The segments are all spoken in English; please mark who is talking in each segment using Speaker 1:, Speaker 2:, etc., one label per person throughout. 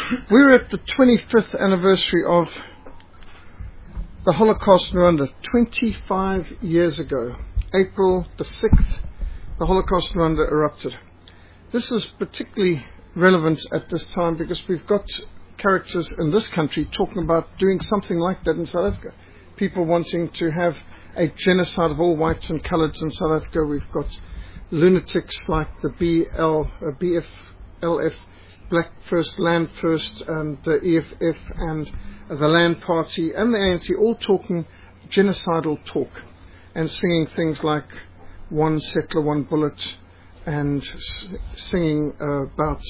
Speaker 1: We're at the 25th anniversary of the Holocaust in Rwanda. 25 years ago, April the 6th, the Holocaust in Rwanda erupted. This is particularly relevant at this time because we've got characters in this country talking about doing something like that in South Africa. People wanting to have a genocide of all whites and coloureds in South Africa. We've got lunatics like the BFLF, Black First, Land First, and the EFF, and the Land Party, and the ANC, all talking genocidal talk and singing things like One Settler, One Bullet, and singing about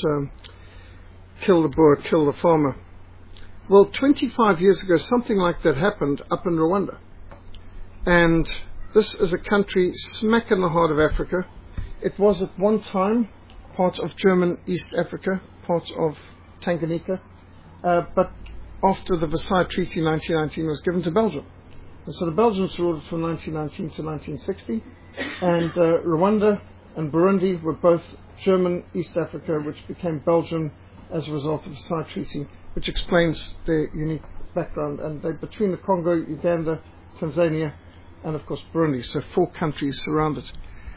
Speaker 1: kill the Boer, kill the farmer. Well, 25 years ago, something like that happened up in Rwanda. And this is a country smack in the heart of Africa. It was at one time part of German East Africa, part of Tanganyika, but after the Versailles Treaty in 1919 was given to Belgium. And so the Belgians ruled from 1919 to 1960, and Rwanda and Burundi were both German East Africa, which became Belgium as a result of the Versailles Treaty, which explains their unique background. And they're between the Congo, Uganda, Tanzania, and of course Burundi, so 4 countries surrounded.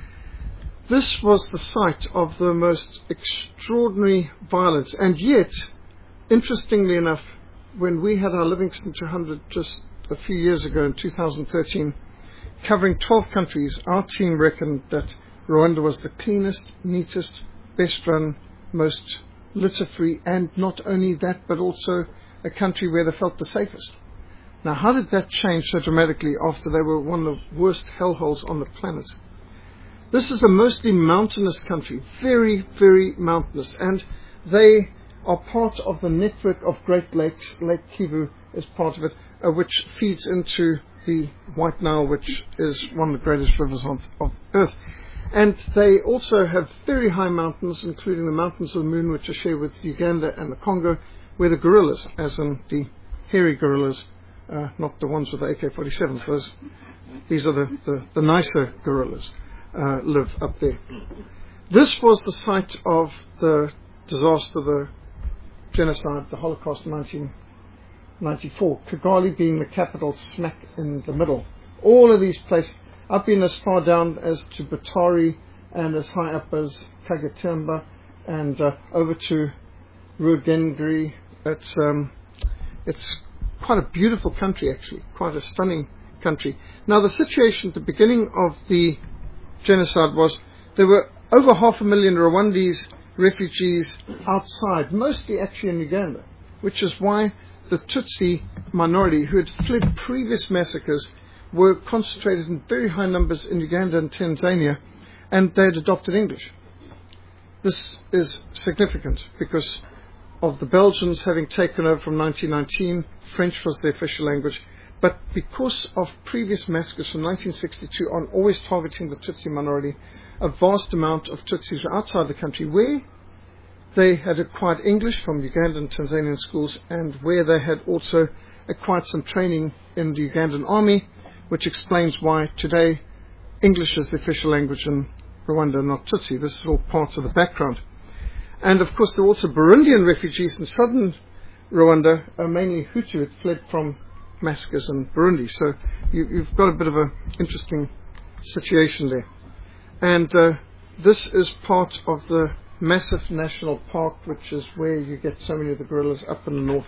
Speaker 1: This was the site of the most extraordinary violence, and yet, interestingly enough, when we had our Livingston 200 just a few years ago in 2013, covering 12 countries, our team reckoned that Rwanda was the cleanest, neatest, best run, most litter-free, and not only that, but also a country where they felt the safest. Now, how did that change so dramatically after they were one of the worst hellholes on the planet? This is a mostly mountainous country, very, very mountainous, and they are part of the network of Great Lakes. Lake Kivu is part of it, which feeds into the White Nile, which is one of the greatest rivers of Earth. And they also have very high mountains, including the Mountains of the Moon, which are shared with Uganda and the Congo, where the gorillas, as in the hairy gorillas, not the ones with the AK-47s, these are the nicer gorillas, live up there. This was the site of the disaster, the genocide, the Holocaust in 1994, Kigali being the capital smack in the middle. All of these places, I've been as far down as to Butari and as high up as Kagatemba and over to Rugengri. It's quite a beautiful country, actually, quite a stunning country. Now, the situation at the beginning of the genocide was there were over 500,000 Rwandese refugees outside, mostly actually in Uganda, which is why the Tutsi minority, who had fled previous massacres, were concentrated in very high numbers in Uganda and Tanzania, and they had adopted English. This is significant because of the Belgians having taken over from 1919, French was the official language, but because of previous massacres from 1962 on, always targeting the Tutsi minority, a vast amount of Tutsis were outside the country where they had acquired English from Ugandan and Tanzanian schools, and where they had also acquired some training in the Ugandan army, which explains why today English is the official language in Rwanda, not Tutsi. This is all part of the background. And of course there were also Burundian refugees in southern Rwanda, mainly Hutu, who had fled from massacres in Burundi. So you've got a bit of an interesting situation there. And this is part of the massive national park, which is where you get so many of the gorillas up in the north.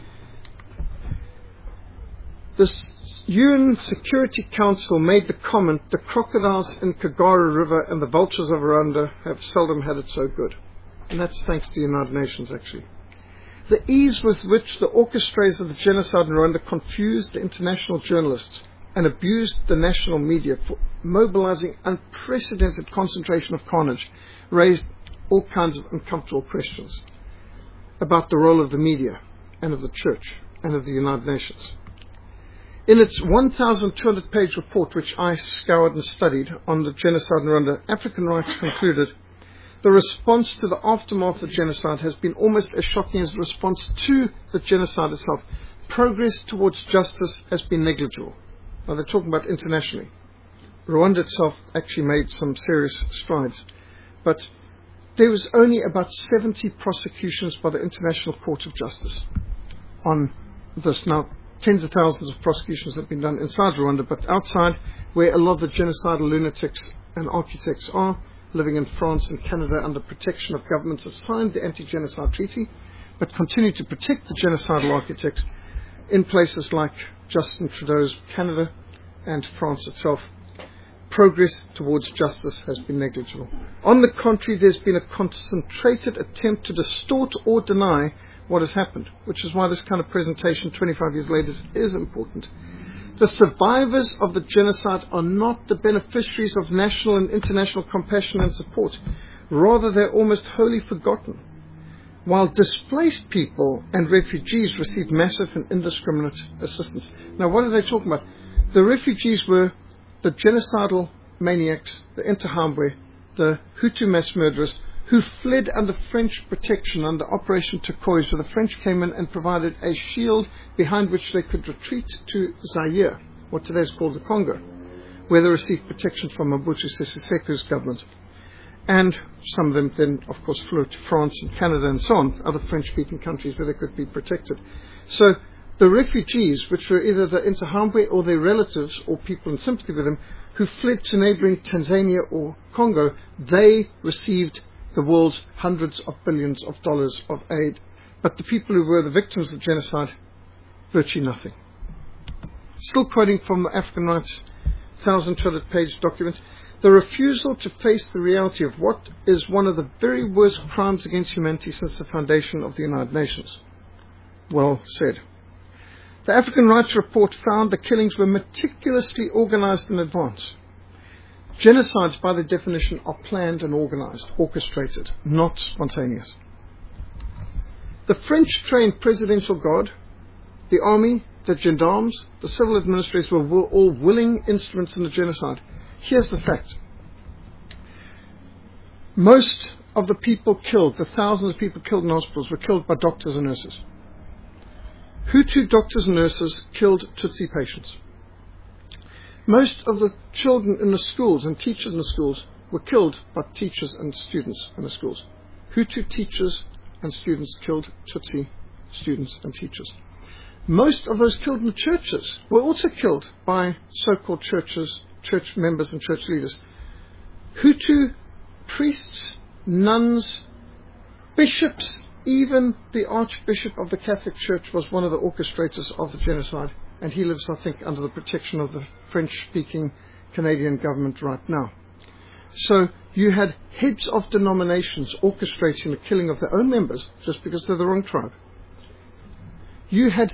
Speaker 1: This UN Security Council made the comment, the crocodiles in Kagara River and the vultures of Rwanda have seldom had it so good. And that's thanks to the United Nations, actually. The ease with which the orchestrators of the genocide in Rwanda confused the international journalists and abused the national media for mobilizing unprecedented concentration of carnage raised all kinds of uncomfortable questions about the role of the media and of the church and of the United Nations. In its 1,200-page report, which I scoured and studied on the genocide in Rwanda, African Rights concluded, the response to the aftermath of genocide has been almost as shocking as the response to the genocide itself. Progress towards justice has been negligible. Now they're talking about internationally. Rwanda itself actually made some serious strides. But there was only about 70 prosecutions by the International Court of Justice on this. Now, tens of thousands of prosecutions have been done inside Rwanda, but outside, where a lot of the genocidal lunatics and architects are, living in France and Canada under protection of governments that signed the Anti-Genocide Treaty, but continue to protect the genocidal architects in places like Justin Trudeau's Canada and France itself. Progress towards justice has been negligible. On the contrary, there's been a concentrated attempt to distort or deny what has happened, which is why this kind of presentation 25 years later is important. The survivors of the genocide are not the beneficiaries of national and international compassion and support. Rather, they're almost wholly forgotten, while displaced people and refugees received massive and indiscriminate assistance. Now, what are they talking about? The refugees were the genocidal maniacs, the Interahamwe, the Hutu mass murderers, who fled under French protection under Operation Turquoise, where the French came in and provided a shield behind which they could retreat to Zaire, what today is called the Congo, where they received protection from Mobutu Sese Seko's government. And some of them then, of course, flew to France and Canada and so on, other French-speaking countries where they could be protected. So the refugees, which were either the Interahamwe or their relatives or people in sympathy with them, who fled to neighboring Tanzania or Congo, they received the world's hundreds of billions of dollars of aid. But the people who were the victims of genocide, virtually nothing. Still quoting from the African Rights 1,200-page document, the refusal to face the reality of what is one of the very worst crimes against humanity since the foundation of the United Nations. Well said. The African Rights Report found the killings were meticulously organized in advance. Genocides, by their definition, are planned and organized, orchestrated, not spontaneous. The French-trained Presidential Guard, the army, the gendarmes, the civil administrators were all willing instruments in the genocide. Here's the fact. Most of the people killed, the thousands of people killed in hospitals, were killed by doctors and nurses. Hutu doctors and nurses killed Tutsi patients. Most of the children in the schools and teachers in the schools were killed by teachers and students in the schools. Hutu teachers and students killed Tutsi students and teachers. Most of those killed in the churches were also killed by so-called churches, church members and church leaders. Hutu priests, nuns, bishops, even the Archbishop of the Catholic Church was one of the orchestrators of the genocide, and he lives, I think, under the protection of the French-speaking Canadian government right now. So you had heads of denominations orchestrating the killing of their own members just because they're the wrong tribe. You had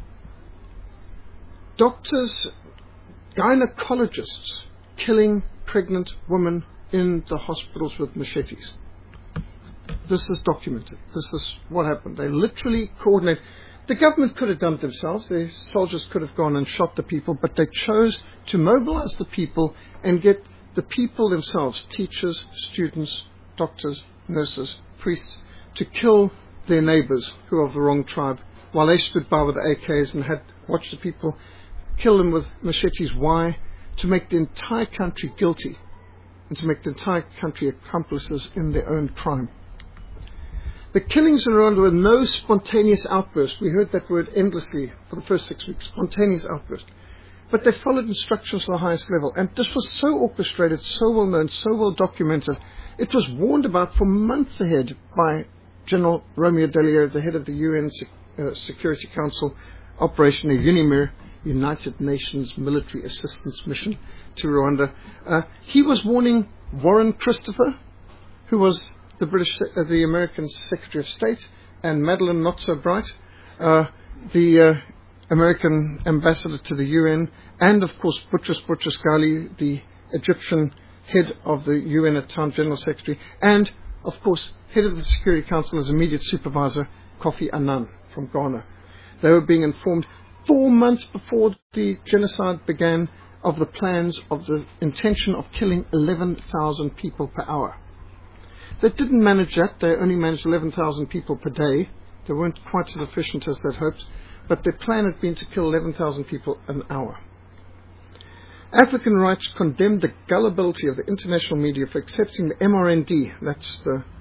Speaker 1: doctors, gynecologists killing pregnant women in the hospitals with machetes. This is documented. This is what happened. They literally coordinated. The government could have done it themselves. The soldiers could have gone and shot the people, but they chose to mobilize the people and get the people themselves, teachers, students, doctors, nurses, priests, to kill their neighbors who are of the wrong tribe, while they stood by with the AKs and had watched the people kill them with machetes. Why? To make the entire country guilty and to make the entire country accomplices in their own crime. The killings in Rwanda were no spontaneous outburst. We heard that word endlessly for the first 6 weeks, spontaneous outburst. But they followed instructions to the highest level. And this was so orchestrated, so well known, so well documented. It was warned about for months ahead by General Romeo Dallaire, the head of the UN Security Council Operation UNIMIR, United Nations Military Assistance Mission to Rwanda. He was warning Warren Christopher, who was the American Secretary of State, and Madeleine Not So Bright, the American ambassador to the UN, and of course Boutros Ghali, the Egyptian head of the UN at time, General Secretary, and of course head of the Security Council as immediate supervisor, Kofi Annan from Ghana. They were being informed 4 months before the genocide began of the plans, of the intention of killing 11,000 people per hour. They didn't manage that. They only managed 11,000 people per day. They weren't quite as efficient as they'd hoped, but their plan had been to kill 11,000 people an hour. African Rights condemned the gullibility of the international media for accepting the MRND, that's the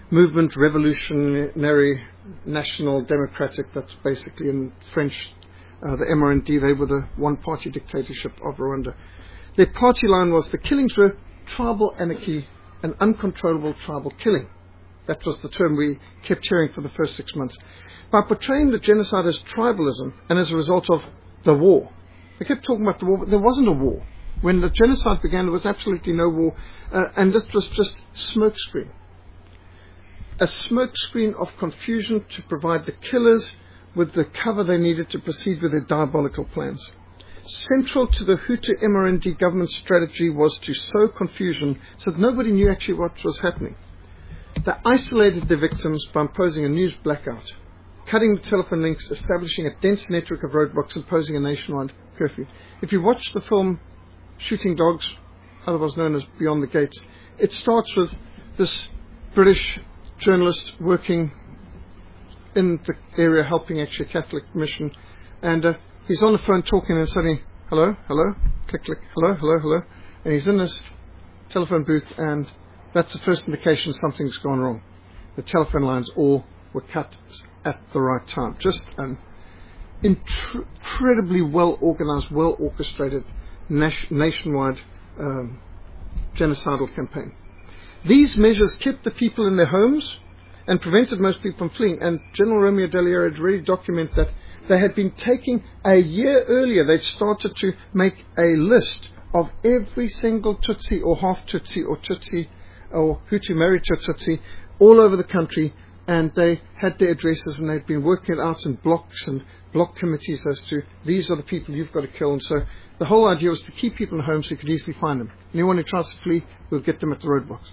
Speaker 1: movement, revolutionary, national, democratic, that's basically in French, the MRND, they were the one-party dictatorship of Rwanda. Their party line was the killings were tribal anarchy and uncontrollable tribal killing. That was the term we kept hearing for the first 6 months. By portraying the genocide as tribalism and as a result of the war. They kept talking about the war, but there wasn't a war. When the genocide began, there was absolutely no war, and this was just smokescreen. A smokescreen of confusion to provide the killers with the cover they needed to proceed with their diabolical plans. Central to the Hutu MRND government strategy was to sow confusion so that nobody knew actually what was happening. They isolated their victims by imposing a news blackout, cutting the telephone links, establishing a dense network of roadblocks, imposing a nationwide curfew. If you watch the film Shooting Dogs, otherwise known as Beyond the Gates, it starts with this British journalist working in the area helping actually a Catholic mission, and he's on the phone talking and suddenly, hello, hello, click, click, hello, hello, hello, and he's in this telephone booth, and that's the first indication something's gone wrong. The telephone lines all were cut at the right time. Just an incredibly well organized, well orchestrated nationwide genocidal campaign. These measures kept the people in their homes and prevented most people from fleeing. And General Romeo Dallaire had really documented that they had been taking, a year earlier, they'd started to make a list of every single Tutsi or half Tutsi or Tutsi or Hutu married to Tutsi all over the country, and they had their addresses, and they'd been working it out in blocks and block committees as to these are the people you've got to kill. And so the whole idea was to keep people in homes so you could easily find them. Anyone who tries to flee, we'll get them at the roadblocks.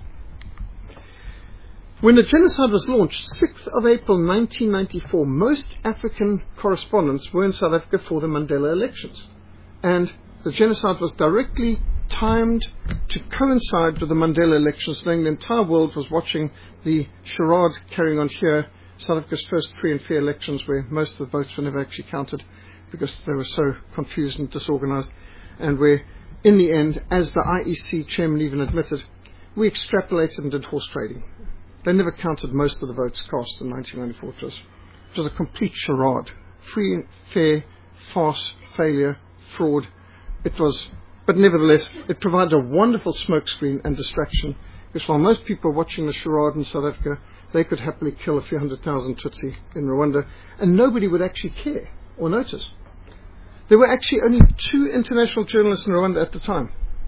Speaker 1: When the genocide was launched, 6th of April 1994, most African correspondents were in South Africa for the Mandela elections. And the genocide was directly timed to coincide with the Mandela elections, knowing the entire world was watching the charade carrying on here, South Africa's first free and fair elections, where most of the votes were never actually counted because they were so confused and disorganized, and where, in the end, as the IEC chairman even admitted, we extrapolated and did horse trading. They never counted most of the votes cast in 1994. It was a complete charade. Free and fair, farce, failure, fraud. It was, but nevertheless, it provided a wonderful smokescreen and distraction, because while most people were watching the charade in South Africa, they could happily kill a few 100,000 Tutsi in Rwanda, and nobody would actually care or notice. There were actually only 2 international journalists in Rwanda at the time.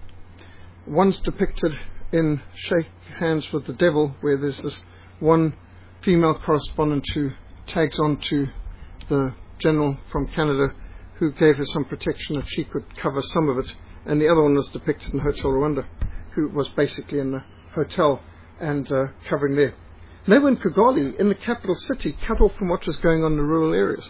Speaker 1: One's depicted in Shake Hands with the Devil, where there's this one female correspondent who tags on to the general from Canada who gave her some protection that she could cover some of it, and the other one was depicted in Hotel Rwanda, who was basically in the hotel and covering there. And they were in Kigali, in the capital city, cut off from what was going on in the rural areas.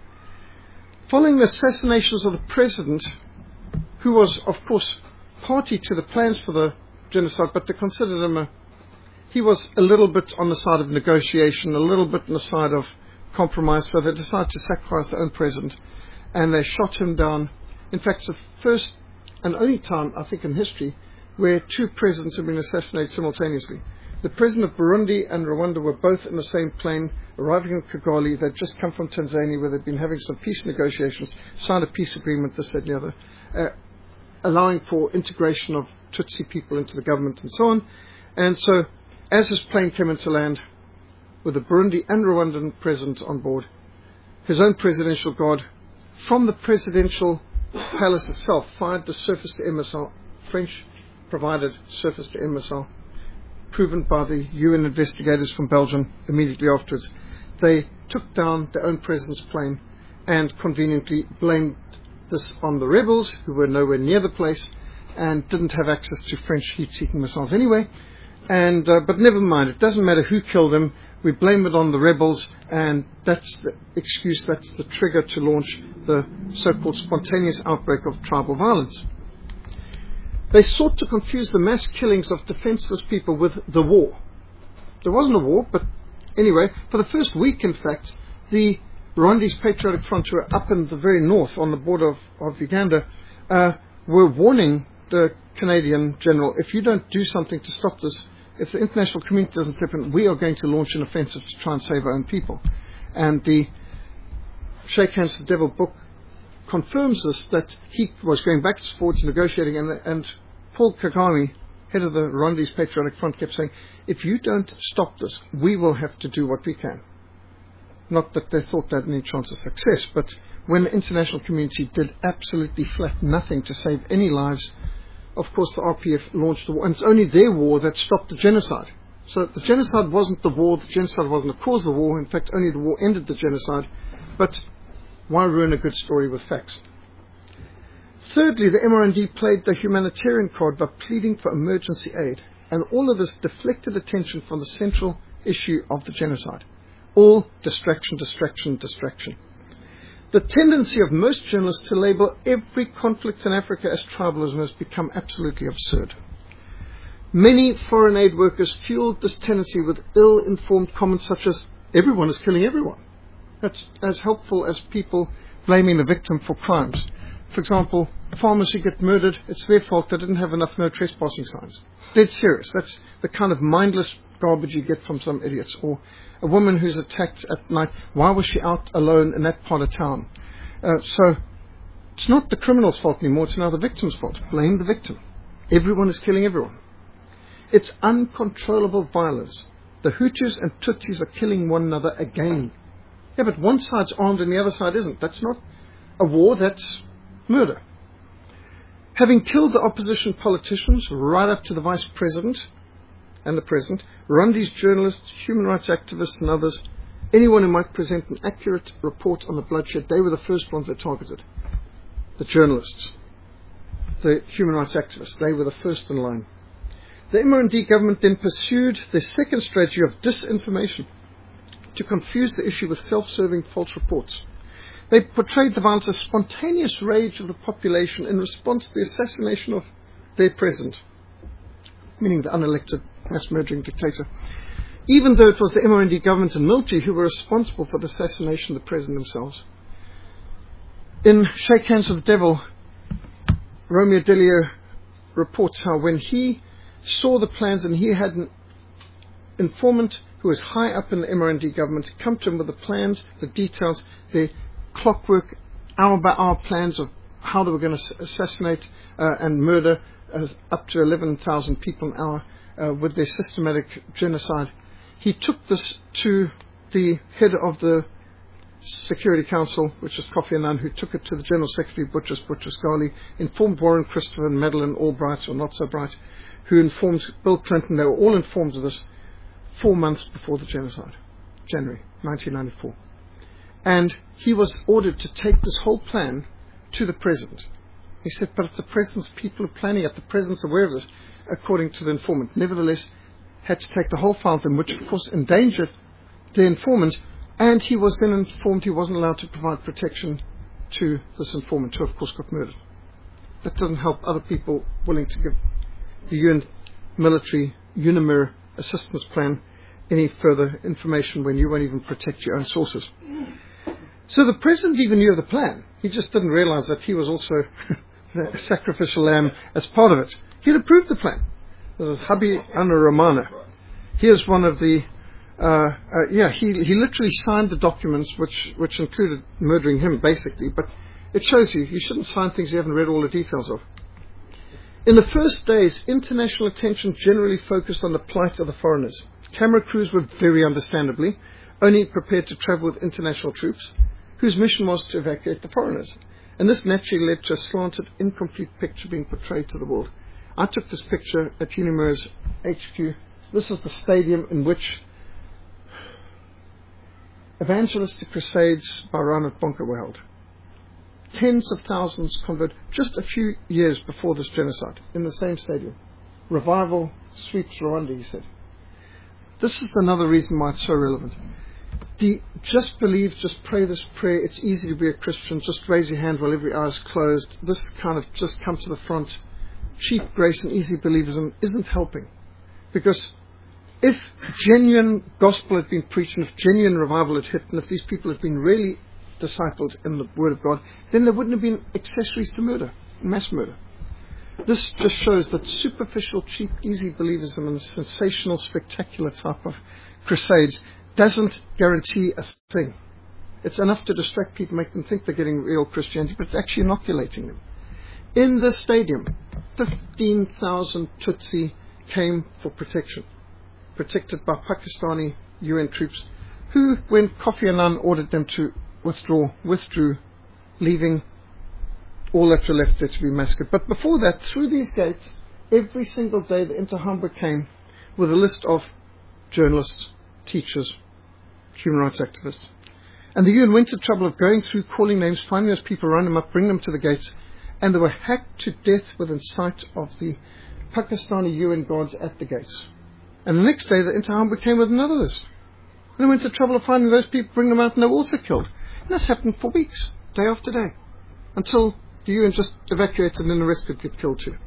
Speaker 1: Following the assassinations of the president, who was, of course, party to the plans for the genocide, but they considered him he was a little bit on the side of negotiation, a little bit on the side of compromise, so they decided to sacrifice their own president, and they shot him down. In fact, it's the first and only time, I think, in history where 2 presidents have been assassinated simultaneously. The president of Burundi and Rwanda were both in the same plane, arriving in Kigali. They'd just come from Tanzania, where they'd been having some peace negotiations, signed a peace agreement, this, that, and the other, allowing for integration of Tutsi people into the government and so on. And so, as his plane came into land, with the Burundi and Rwandan president on board, his own presidential guard, from the presidential palace itself, fired the surface-to-air missile, French-provided surface-to-air missile, proven by the UN investigators from Belgium immediately afterwards. They took down their own president's plane and conveniently blamed this on the rebels, who were nowhere near the place and didn't have access to French heat-seeking missiles anyway. And but never mind, it doesn't matter who killed them, we blame it on the rebels, and that's the excuse, that's the trigger to launch the so-called spontaneous outbreak of tribal violence. They sought to confuse the mass killings of defenseless people with the war. There wasn't a war, but anyway, for the first week, in fact, the Rwandese Patriotic Front, who are up in the very north on the border of Uganda, were warning the Canadian general, if you don't do something to stop this, if the international community doesn't step in, we are going to launch an offensive to try and save our own people. And the Shake Hands with the Devil book confirms this, that he was going back and forwards negotiating, and Paul Kagame, head of the Rwandese Patriotic Front, kept saying, if you don't stop this, we will have to do what we can. Not that they thought they had any chance of success, but when the international community did absolutely flat nothing to save any lives, of course the RPF launched the war, and it's only their war that stopped the genocide. So the genocide wasn't the war, the genocide wasn't the cause of the war, in fact only the war ended the genocide, but why ruin a good story with facts? Thirdly, the MRND played the humanitarian card by pleading for emergency aid, and all of this deflected attention from the central issue of the genocide. All distraction, distraction, distraction. The tendency of most journalists to label every conflict in Africa as tribalism has become absolutely absurd. Many foreign aid workers fueled this tendency with ill-informed comments such as, everyone is killing everyone. That's as helpful as people blaming the victim for crimes. For example, farmers who get murdered, it's their fault, they didn't have enough no trespassing signs. Dead serious. That's the kind of mindless garbage you get from some idiots. Or a woman who's attacked at night, why was she out alone in that part of town? So it's not the criminal's fault anymore, it's now the victim's fault. Blame the victim. Everyone is killing everyone. It's uncontrollable violence. The Hutus and Tutsis are killing one another again. Yeah, but one side's armed and the other side isn't. That's not a war, that's murder. Having killed the opposition politicians right up to the vice president and the president, Rwandese journalists, human rights activists and others, anyone who might present an accurate report on the bloodshed, they were the first ones they targeted. The journalists, the human rights activists, they were the first in line. The MRND government then pursued their second strategy of disinformation to confuse the issue with self-serving false reports. They portrayed the violence as spontaneous rage of the population in response to the assassination of their president, meaning the unelected mass-murdering dictator, even though it was the MRND government and military who were responsible for the assassination of the president themselves. In Shake Hands with the Devil, Romeo Delio reports how when he saw the plans and he had an informant who was high up in the MRND government come to him with the plans, the details, the clockwork, hour-by-hour plans of how they were going to assassinate and murder up to 11,000 people an hour with their systematic genocide. He took this to the head of the Security Council, which is Kofi Annan, who took it to the General Secretary, Buttress Ghali, informed Warren Christopher and Madeleine Albright, or not so bright, who informed Bill Clinton. They were all informed of this 4 months before the genocide, January 1994. And he was ordered to take this whole plan to the president. He said, but it's the president's people who are planning it. The president's aware of this, according to the informant. Nevertheless, had to take the whole file of them, which of course endangered the informant, and he was then informed he wasn't allowed to provide protection to this informant, who of course got murdered. That doesn't help other people willing to give the UN military UNAMIR assistance plan any further information when you won't even protect your own sources. So the president even knew of the plan. He just didn't realize that he was also the sacrificial lamb as part of it. He'd approved the plan. This is Habi Anaramana. Here's one of the, he literally signed the documents which included murdering him, basically. But it shows you shouldn't sign things you haven't read all the details of. In the first days, international attention generally focused on the plight of the foreigners. Camera crews were very understandably only prepared to travel with international troops, whose mission was to evacuate the foreigners. And this naturally led to a slanted, incomplete picture being portrayed to the world. I took this picture at UNAMIR's HQ. This is the stadium in which evangelistic crusades by Reinhard Bonnke were held. Tens of thousands converted just a few years before this genocide in the same stadium. Revival sweeps Rwanda, he said. This is another reason why it's so relevant. The just believe, just pray this prayer, it's easy to be a Christian, just raise your hand while every eye is closed, this kind of just come to the front, cheap grace and easy believism isn't helping. Because if genuine gospel had been preached, and if genuine revival had hit, and if these people had been really discipled in the Word of God, then there wouldn't have been accessories to murder, mass murder. This just shows that superficial, cheap, easy believism and sensational, spectacular type of crusades doesn't guarantee a thing. It's enough to distract people, make them think they're getting real Christianity, but it's actually inoculating them. In the stadium, 15,000 Tutsi came for protection, protected by Pakistani UN troops, who, when Kofi Annan ordered them to withdrew, leaving all that were left there to be massacred. But before that, through these gates, every single day the Interahamwe came with a list of journalists, teachers, human rights activists. And the UN went to the trouble of going through, calling names, finding those people, round them up, bring them to the gates, and they were hacked to death within sight of the Pakistani UN guards at the gates. And the next day, the Interahamwe came with another list. And they went to the trouble of finding those people, bring them out, and they were also killed. And this happened for weeks, day after day, until the UN just evacuated and then the rest could get killed too.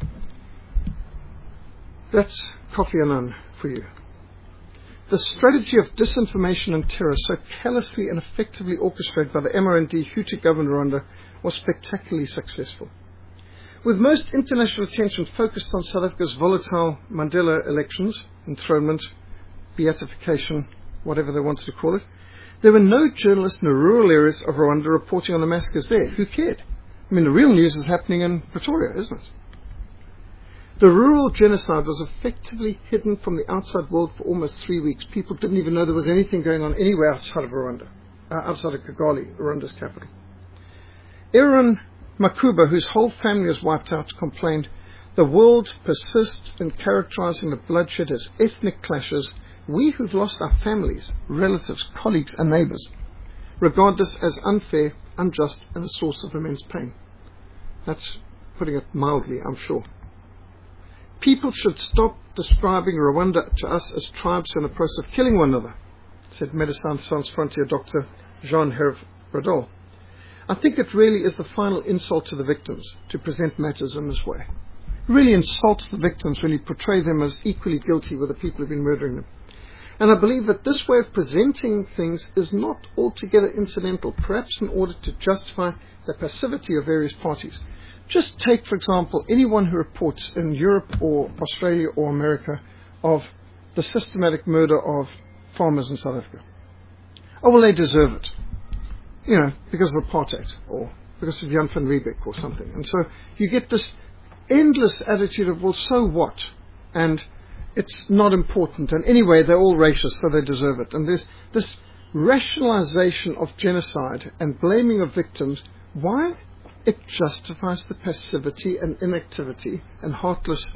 Speaker 1: That's Kofi Annan for you. The strategy of disinformation and terror, so callously and effectively orchestrated by the MRND Hutu-governed Rwanda, was spectacularly successful. With most international attention focused on South Africa's volatile Mandela elections, enthronement, beatification, whatever they wanted to call it, there were no journalists in the rural areas of Rwanda reporting on the massacres there. Who cared? I mean, the real news is happening in Pretoria, isn't it? The rural genocide was effectively hidden from the outside world for almost 3 weeks. People didn't even know there was anything going on anywhere outside of Rwanda, outside of Kigali, Rwanda's capital. Aaron Makuba, whose whole family was wiped out, complained, "The world persists in characterizing the bloodshed as ethnic clashes. We who've lost our families, relatives, colleagues and neighbors regard this as unfair, unjust and a source of immense pain." That's putting it mildly, I'm sure. "People should stop describing Rwanda to us as tribes in the process of killing one another," said Médecins Sans Frontières Dr. Jean-Hervé Bradol. "I think it really is the final insult to the victims to present matters in this way. It really insults the victims when you portray them as equally guilty with the people who've been murdering them. And I believe that this way of presenting things is not altogether incidental, perhaps in order to justify the passivity of various parties. Just take, for example, anyone who reports in Europe or Australia or America of the systematic murder of farmers in South Africa. Oh, well, they deserve it. You know, because of apartheid or because of Jan van Riebeeck or something. And so you get this endless attitude of, well, so what? And it's not important. And anyway, they're all racist, so they deserve it. And there's this rationalization of genocide and blaming of victims. Why? It justifies the passivity and inactivity and heartless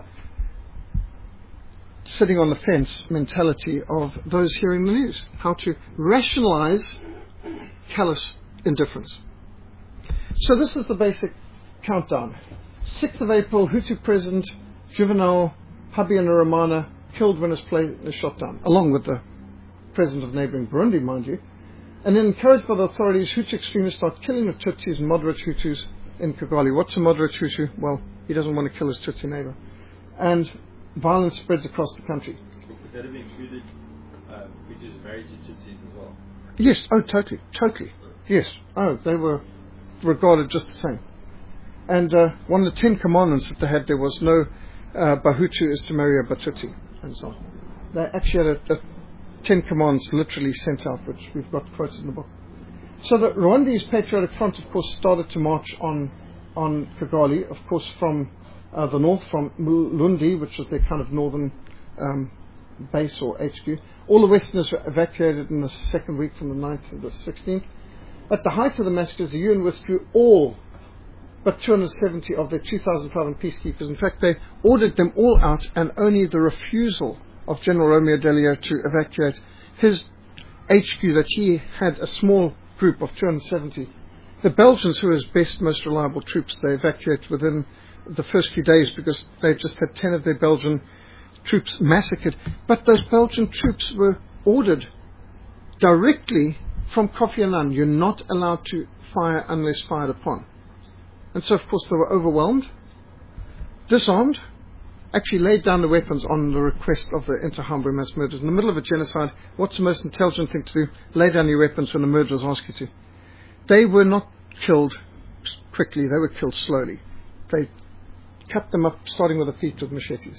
Speaker 1: sitting on the fence mentality of those hearing the news. How to rationalize callous indifference. So this is the basic countdown. 6th of April, Hutu President Juvenal Habyarimana killed when his plane is shot down, along with the president of neighboring Burundi, mind you. And then, encouraged by the authorities, Hutu extremists start killing the Tutsis and moderate Hutus in Kigali. What's a moderate Hutu? Well, he doesn't want to kill his Tutsi neighbor. And violence spreads across the country.
Speaker 2: Would that have included Hutus married to Tutsis as well?
Speaker 1: Yes, oh, totally. Yes, oh, they were regarded just the same. And one of the 10 commandments that they had, there was no Bahutu is to marry a Batutsi, and so on. They actually had a 10 commands literally sent out, which we've got quoted in the book. So the Rwandese Patriotic Front, of course, started to march on Kigali, of course, from the north, from Lundi, which was their kind of northern base or HQ. All the Westerners were evacuated in the second week from the 9th to the 16th. At the height of the massacres, the UN withdrew all but 270 of their 2,500 peacekeepers. In fact, they ordered them all out, and only the refusal of General Romeo Delio to evacuate his HQ, that he had a small group of 270. The Belgians, who were his best, most reliable troops, they evacuated within the first few days because they just had 10 of their Belgian troops massacred. But those Belgian troops were ordered directly from Kofi Annan. You're not allowed to fire unless fired upon. And so, of course, they were overwhelmed, disarmed, actually laid down the weapons on the request of the Interahamwe mass murderers. In the middle of a genocide, what's the most intelligent thing to do? Lay down your weapons when the murderers ask you to. They were not killed quickly, they were killed slowly. They cut them up, starting with the feet with machetes.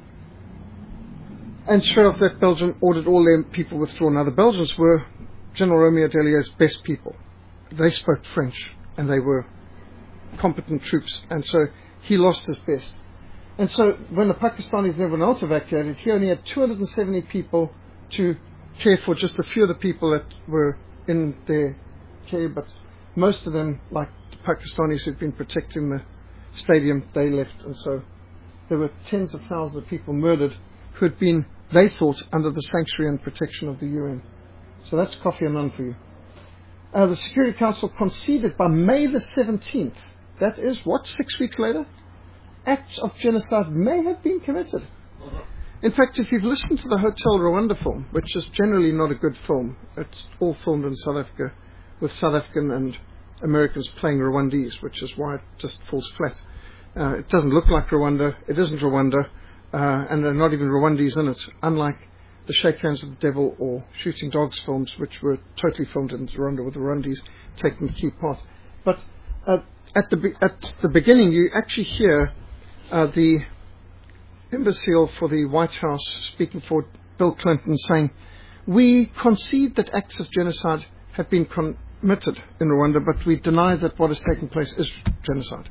Speaker 1: And straight off that, Belgium ordered all their people withdrawn. Now, the Belgians were General Romeo Dallier's best people. They spoke French, and they were competent troops, and so he lost his best. And so when the Pakistanis and everyone else evacuated, he only had 270 people to care for just a few of the people that were in their care, but most of them, like the Pakistanis who'd been protecting the stadium, they left, and so there were tens of thousands of people murdered who had been, they thought, under the sanctuary and protection of the UN. So that's Kofi Annan for you. The Security Council conceded by May the 17th, that is, 6 weeks later? Acts of genocide may have been committed. In fact, if you've listened to the Hotel Rwanda film, which is generally not a good film, it's all filmed in South Africa with South African and Americans playing Rwandese, which is why it just falls flat. It doesn't look like Rwanda, it isn't Rwanda, and there are not even Rwandese in it, unlike the Shake Hands with the Devil or Shooting Dogs films, which were totally filmed in Rwanda with the Rwandese taking key part. But at the beginning, you actually hear the imbecile for the White House speaking for Bill Clinton saying, "We concede that acts of genocide have been committed in Rwanda, but we deny that what has taken place is genocide."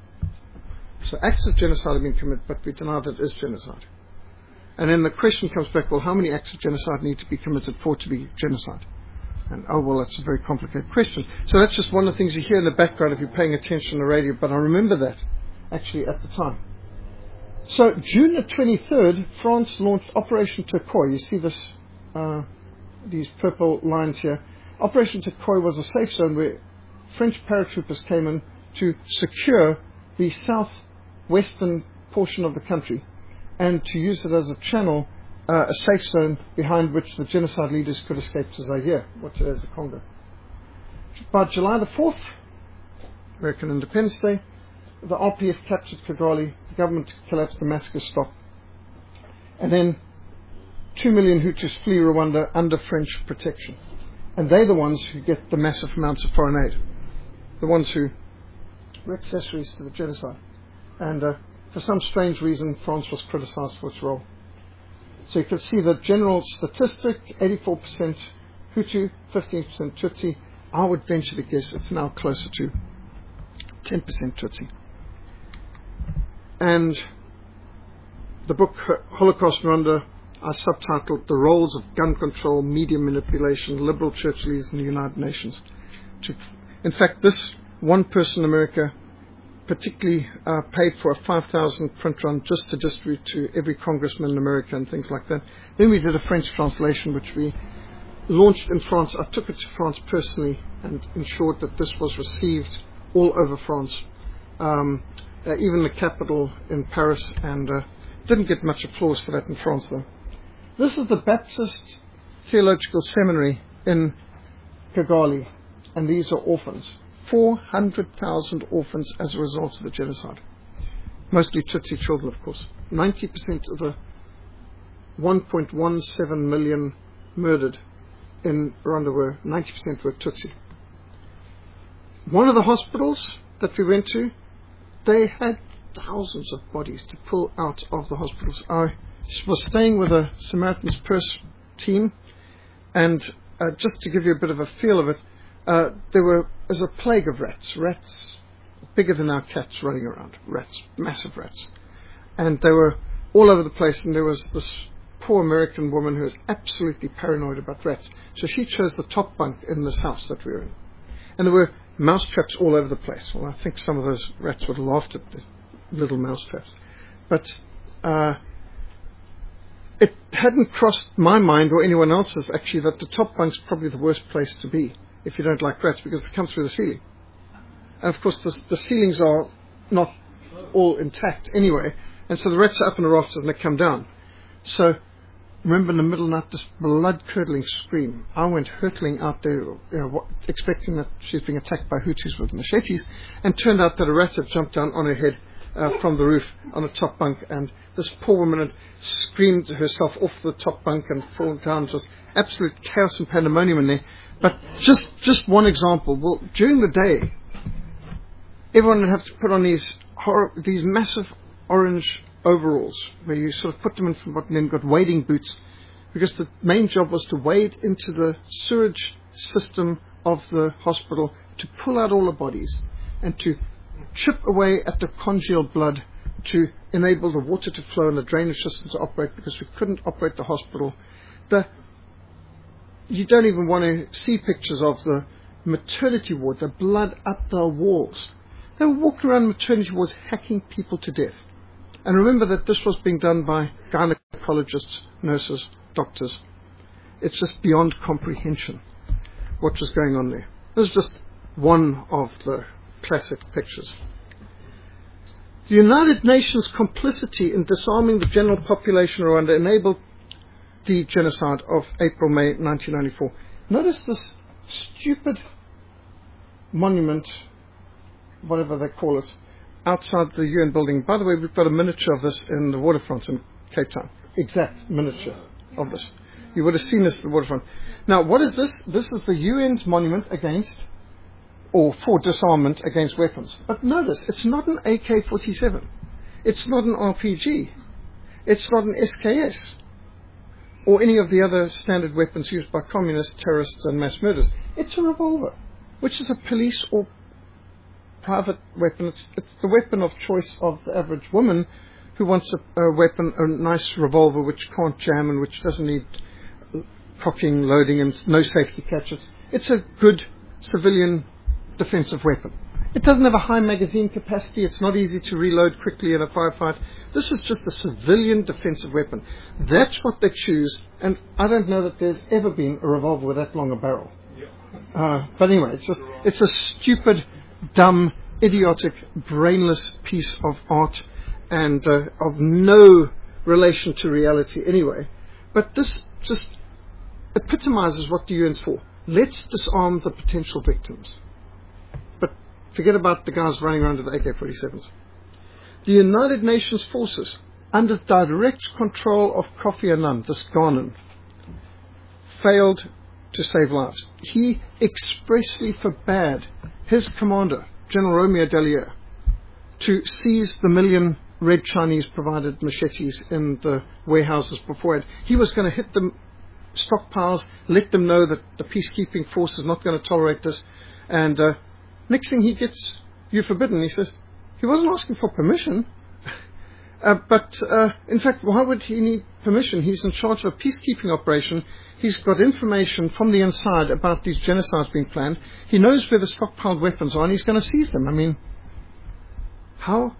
Speaker 1: So acts of genocide have been committed, but we deny that it is genocide. And then the question comes back, well, how many acts of genocide need to be committed for it to be genocide? And, oh, well, that's a very complicated question. So that's just one of the things you hear in the background if you're paying attention on the radio, but I remember that, actually, at the time. So, June the 23rd, France launched Operation Turquoise. You see this, these purple lines here. Operation Turquoise was a safe zone where French paratroopers came in to secure the southwestern portion of the country and to use it as a channel, a safe zone behind which the genocide leaders could escape to Zaire, what today is the Congo. By July the 4th, American Independence Day, the RPF captured Kigali, the government collapsed, the massacre stopped. And then 2 million Hutus flee Rwanda under French protection. And they're the ones who get the massive amounts of foreign aid. The ones who were accessories to the genocide. And for some strange reason, France was criticized for its role. So you can see the general statistic, 84% Hutu, 15% Tutsi. I would venture to guess it's now closer to 10% Tutsi. And the book Holocaust in Rwanda, I subtitled The Roles of Gun Control, Media Manipulation, Liberal Church Leaders in the United Nations. In fact, this one person in America particularly paid for a 5,000 print run just to distribute to every congressman in America and things like that. Then we did a French translation which we launched in France. I took it to France personally and ensured that this was received all over France, even the capital in Paris, and didn't get much applause for that in France though. This is the Baptist Theological Seminary in Kigali, and these are orphans. 400,000 orphans as a result of the genocide. Mostly Tutsi children, of course. 90% of the 1.17 million murdered in Rwanda were 90% were Tutsi. One of the hospitals that we went to, they had thousands of bodies to pull out of the hospitals. I was staying with a Samaritan's Purse team, and just to give you a bit of a feel of it, there was a plague of rats bigger than our cats running around, massive rats. And they were all over the place, and there was this poor American woman who was absolutely paranoid about rats. So she chose the top bunk in this house that we were in. And there were mouse traps all over the place. Well, I think some of those rats would have laughed at the little mouse traps. But it hadn't crossed my mind or anyone else's, actually, that the top bunk's probably the worst place to be if you don't like rats, because they come through the ceiling. And of course the ceilings are not all intact anyway, and so the rats are up in the rafters and they come down. So remember, in the middle of the night, this blood-curdling scream. I went hurtling out there, expecting that she was being attacked by Hutus with machetes, and turned out that a rat had jumped down on her head from the roof on the top bunk, and this poor woman had screamed herself off the top bunk and fallen down. Just absolute chaos and pandemonium in there. But just one example. Well, during the day, everyone would have to put on these these massive orange overalls where you sort of put them in from bottom, and then got wading boots, because the main job was to wade into the sewage system of the hospital to pull out all the bodies and to chip away at the congealed blood to enable the water to flow and the drainage system to operate, because we couldn't operate the hospital. You don't even want to see pictures of the maternity ward, the blood up the walls. They were walking around maternity wards hacking people to death. And remember that this was being done by gynecologists, nurses, doctors. It's just beyond comprehension what was going on there. This is just one of the classic pictures. The United Nations complicity in disarming the general population of Rwanda enabled the genocide of April-May 1994. Notice this stupid monument, whatever they call it, outside the UN building. By the way, we've got a miniature of this in the waterfront in Cape Town. Exact miniature of this. You would have seen this at the waterfront. Now, what is this? This is the UN's monument against, or for disarmament against weapons. But notice, it's not an AK-47. It's not an RPG. It's not an SKS. Or any of the other standard weapons used by communists, terrorists, and mass murderers. It's a revolver, which is a police or private weapon. It's the weapon of choice of the average woman who wants a weapon, a nice revolver which can't jam and which doesn't need cocking, loading, and no safety catches. It's a good civilian defensive weapon. It doesn't have a high magazine capacity. It's not easy to reload quickly in a firefight. This is just a civilian defensive weapon. That's what they choose, and I don't know that there's ever been a revolver with that long a barrel. But anyway, it's a stupid, dumb, idiotic, brainless piece of art and of no relation to reality anyway. But this just epitomizes what the UN's for. Let's disarm the potential victims. But forget about the guys running around with the AK-47s. The United Nations forces, under direct control of Kofi Annan, this Ghanan, failed to save lives. He expressly forbade his commander, General Romeo Dallaire, to seize the 1 million red Chinese provided machetes in the warehouses beforehand. He was going to hit the stockpiles, let them know that the peacekeeping force is not going to tolerate this. And next thing he gets, "You forbidden." He says, he wasn't asking for permission. But in fact, why would he need permission? He's in charge of a peacekeeping operation. He's got information from the inside about these genocides being planned. He knows where the stockpiled weapons are, and he's going to seize them. I mean, how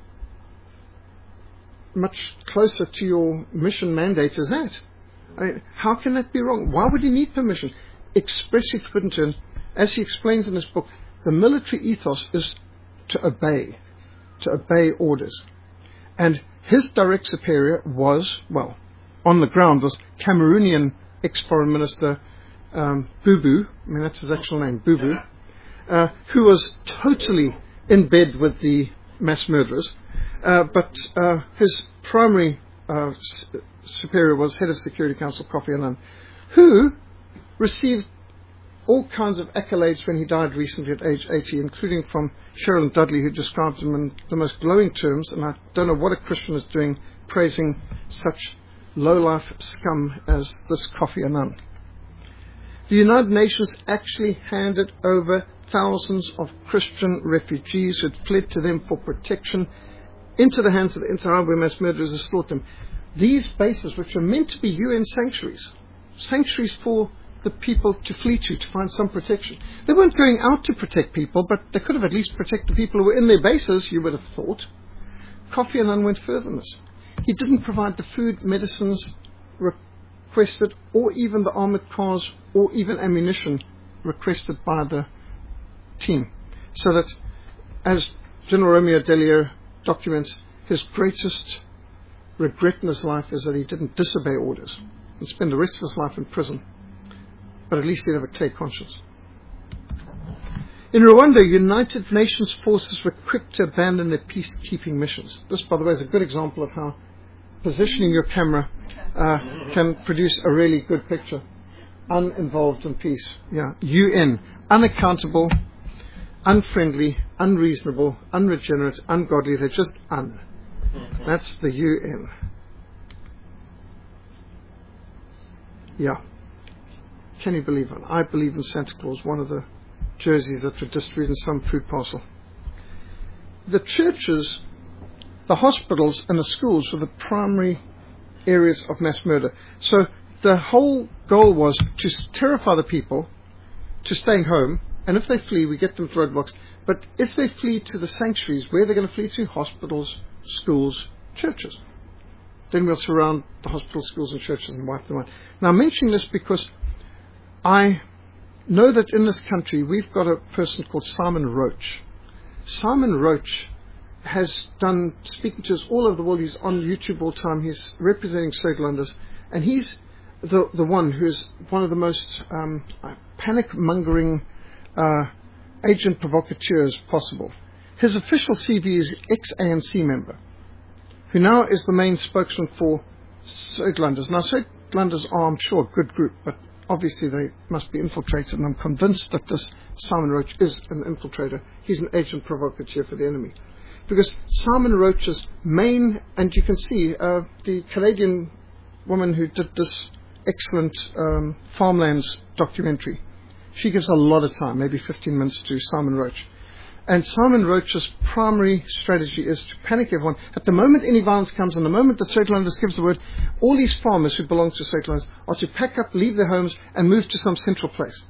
Speaker 1: much closer to your mission mandate is that? How can that be wrong? Why would he need permission? Expressly forbidden to him. As he explains in his book, the military ethos is to obey orders. And his direct superior was, well, on the ground, was Cameroonian ex-foreign minister Bubu, I mean that's his actual name, Bubu, who was totally in bed with the mass murderers, but his primary superior was head of Security Council Kofi Annan, who received all kinds of accolades when he died recently at age 80, including from Sherilyn Dudley, who described him in the most glowing terms, and I don't know what a Christian is doing praising such low-life scum as this Kofi Annan. The United Nations actually handed over thousands of Christian refugees who had fled to them for protection into the hands of the Interahamwe mass murderers and slaughtered them. These bases, which are meant to be UN sanctuaries for the people to flee to find some protection. They weren't going out to protect people, but they could have at least protected the people who were in their bases, you would have thought. Kofi Annan went further than this. He didn't provide the food, medicines requested, or even the armored cars, or even ammunition requested by the team. So that, as General Romeo Dallaire documents, his greatest regret in his life is that he didn't disobey orders and spend the rest of his life in prison. But at least he'd have a clear conscience. In Rwanda, United Nations forces were quick to abandon their peacekeeping missions. This, by the way, is a good example of how positioning your camera can produce a really good picture. Uninvolved in peace. Yeah. UN. Unaccountable. unfriendly, unreasonable, unregenerate, ungodly. They're just un. That's the UN. Yeah. Can you believe it? I believe in Santa Claus, one of the jerseys that were distributed in some food parcel. The churches, the hospitals and the schools were the primary areas of mass murder. So the whole goal was to terrify the people to staying home, and if they flee, we get them to roadblocks. But if they flee to the sanctuaries, where are they going to flee to? Hospitals, schools, churches. Then we'll surround the hospitals, schools and churches and wipe them out. Now I'm mentioning this because I know that in this country we've got a person called Simon Roach. Simon Roach has done speaking to us all over the world. He's on YouTube all the time. He's representing Suidlanders, and he's the one who's one of the most panic-mongering agent provocateurs possible. His official CV is ex-ANC member, who now is the main spokesman for Suidlanders. Now, Suidlanders are, I'm sure, a good group, but obviously they must be infiltrated, and I'm convinced that this Simon Roach is an infiltrator. He's an agent provocateur for the enemy. Because Simon Roach's main, and you can see the Canadian woman who did this excellent Farmlands documentary, she gives a lot of time, maybe 15 minutes, to Simon Roach. And Simon Roach's primary strategy is to panic everyone. At the moment any violence comes, and the moment the Suidlanders gives the word, all these farmers who belong to Suidlanders are to pack up, leave their homes, and move to some central place.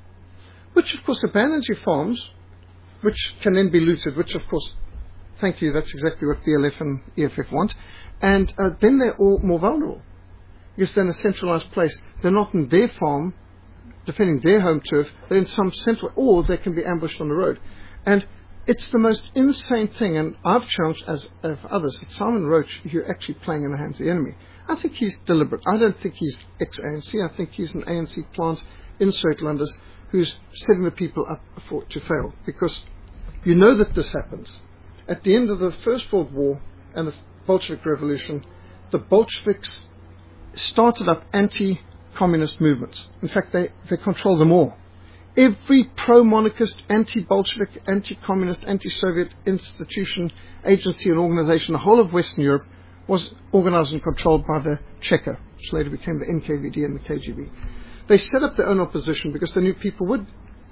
Speaker 1: Which, of course, abandons your farms, which can then be looted, which, of course, thank you, that's exactly what BLF and EFF want. And then they're all more vulnerable. Because they're in a centralized place. They're not in their farm, defending their home turf. They're in some central, or they can be ambushed on the road. And it's the most insane thing, and I've challenged, as others, that Simon Roach, you're actually playing in the hands of the enemy. I think he's deliberate. I don't think he's ex-ANC. I think he's an ANC plant in Suidlanders who's setting the people up to fail. Because you know that this happens. At the end of the First World War and the Bolshevik Revolution, the Bolsheviks started up anti-communist movements. In fact, they control them all. Every pro-monarchist, anti-Bolshevik, anti-communist, anti-Soviet institution, agency and organization, the whole of Western Europe, was organized and controlled by the Cheka, which later became the NKVD and the KGB. They set up their own opposition because they knew people would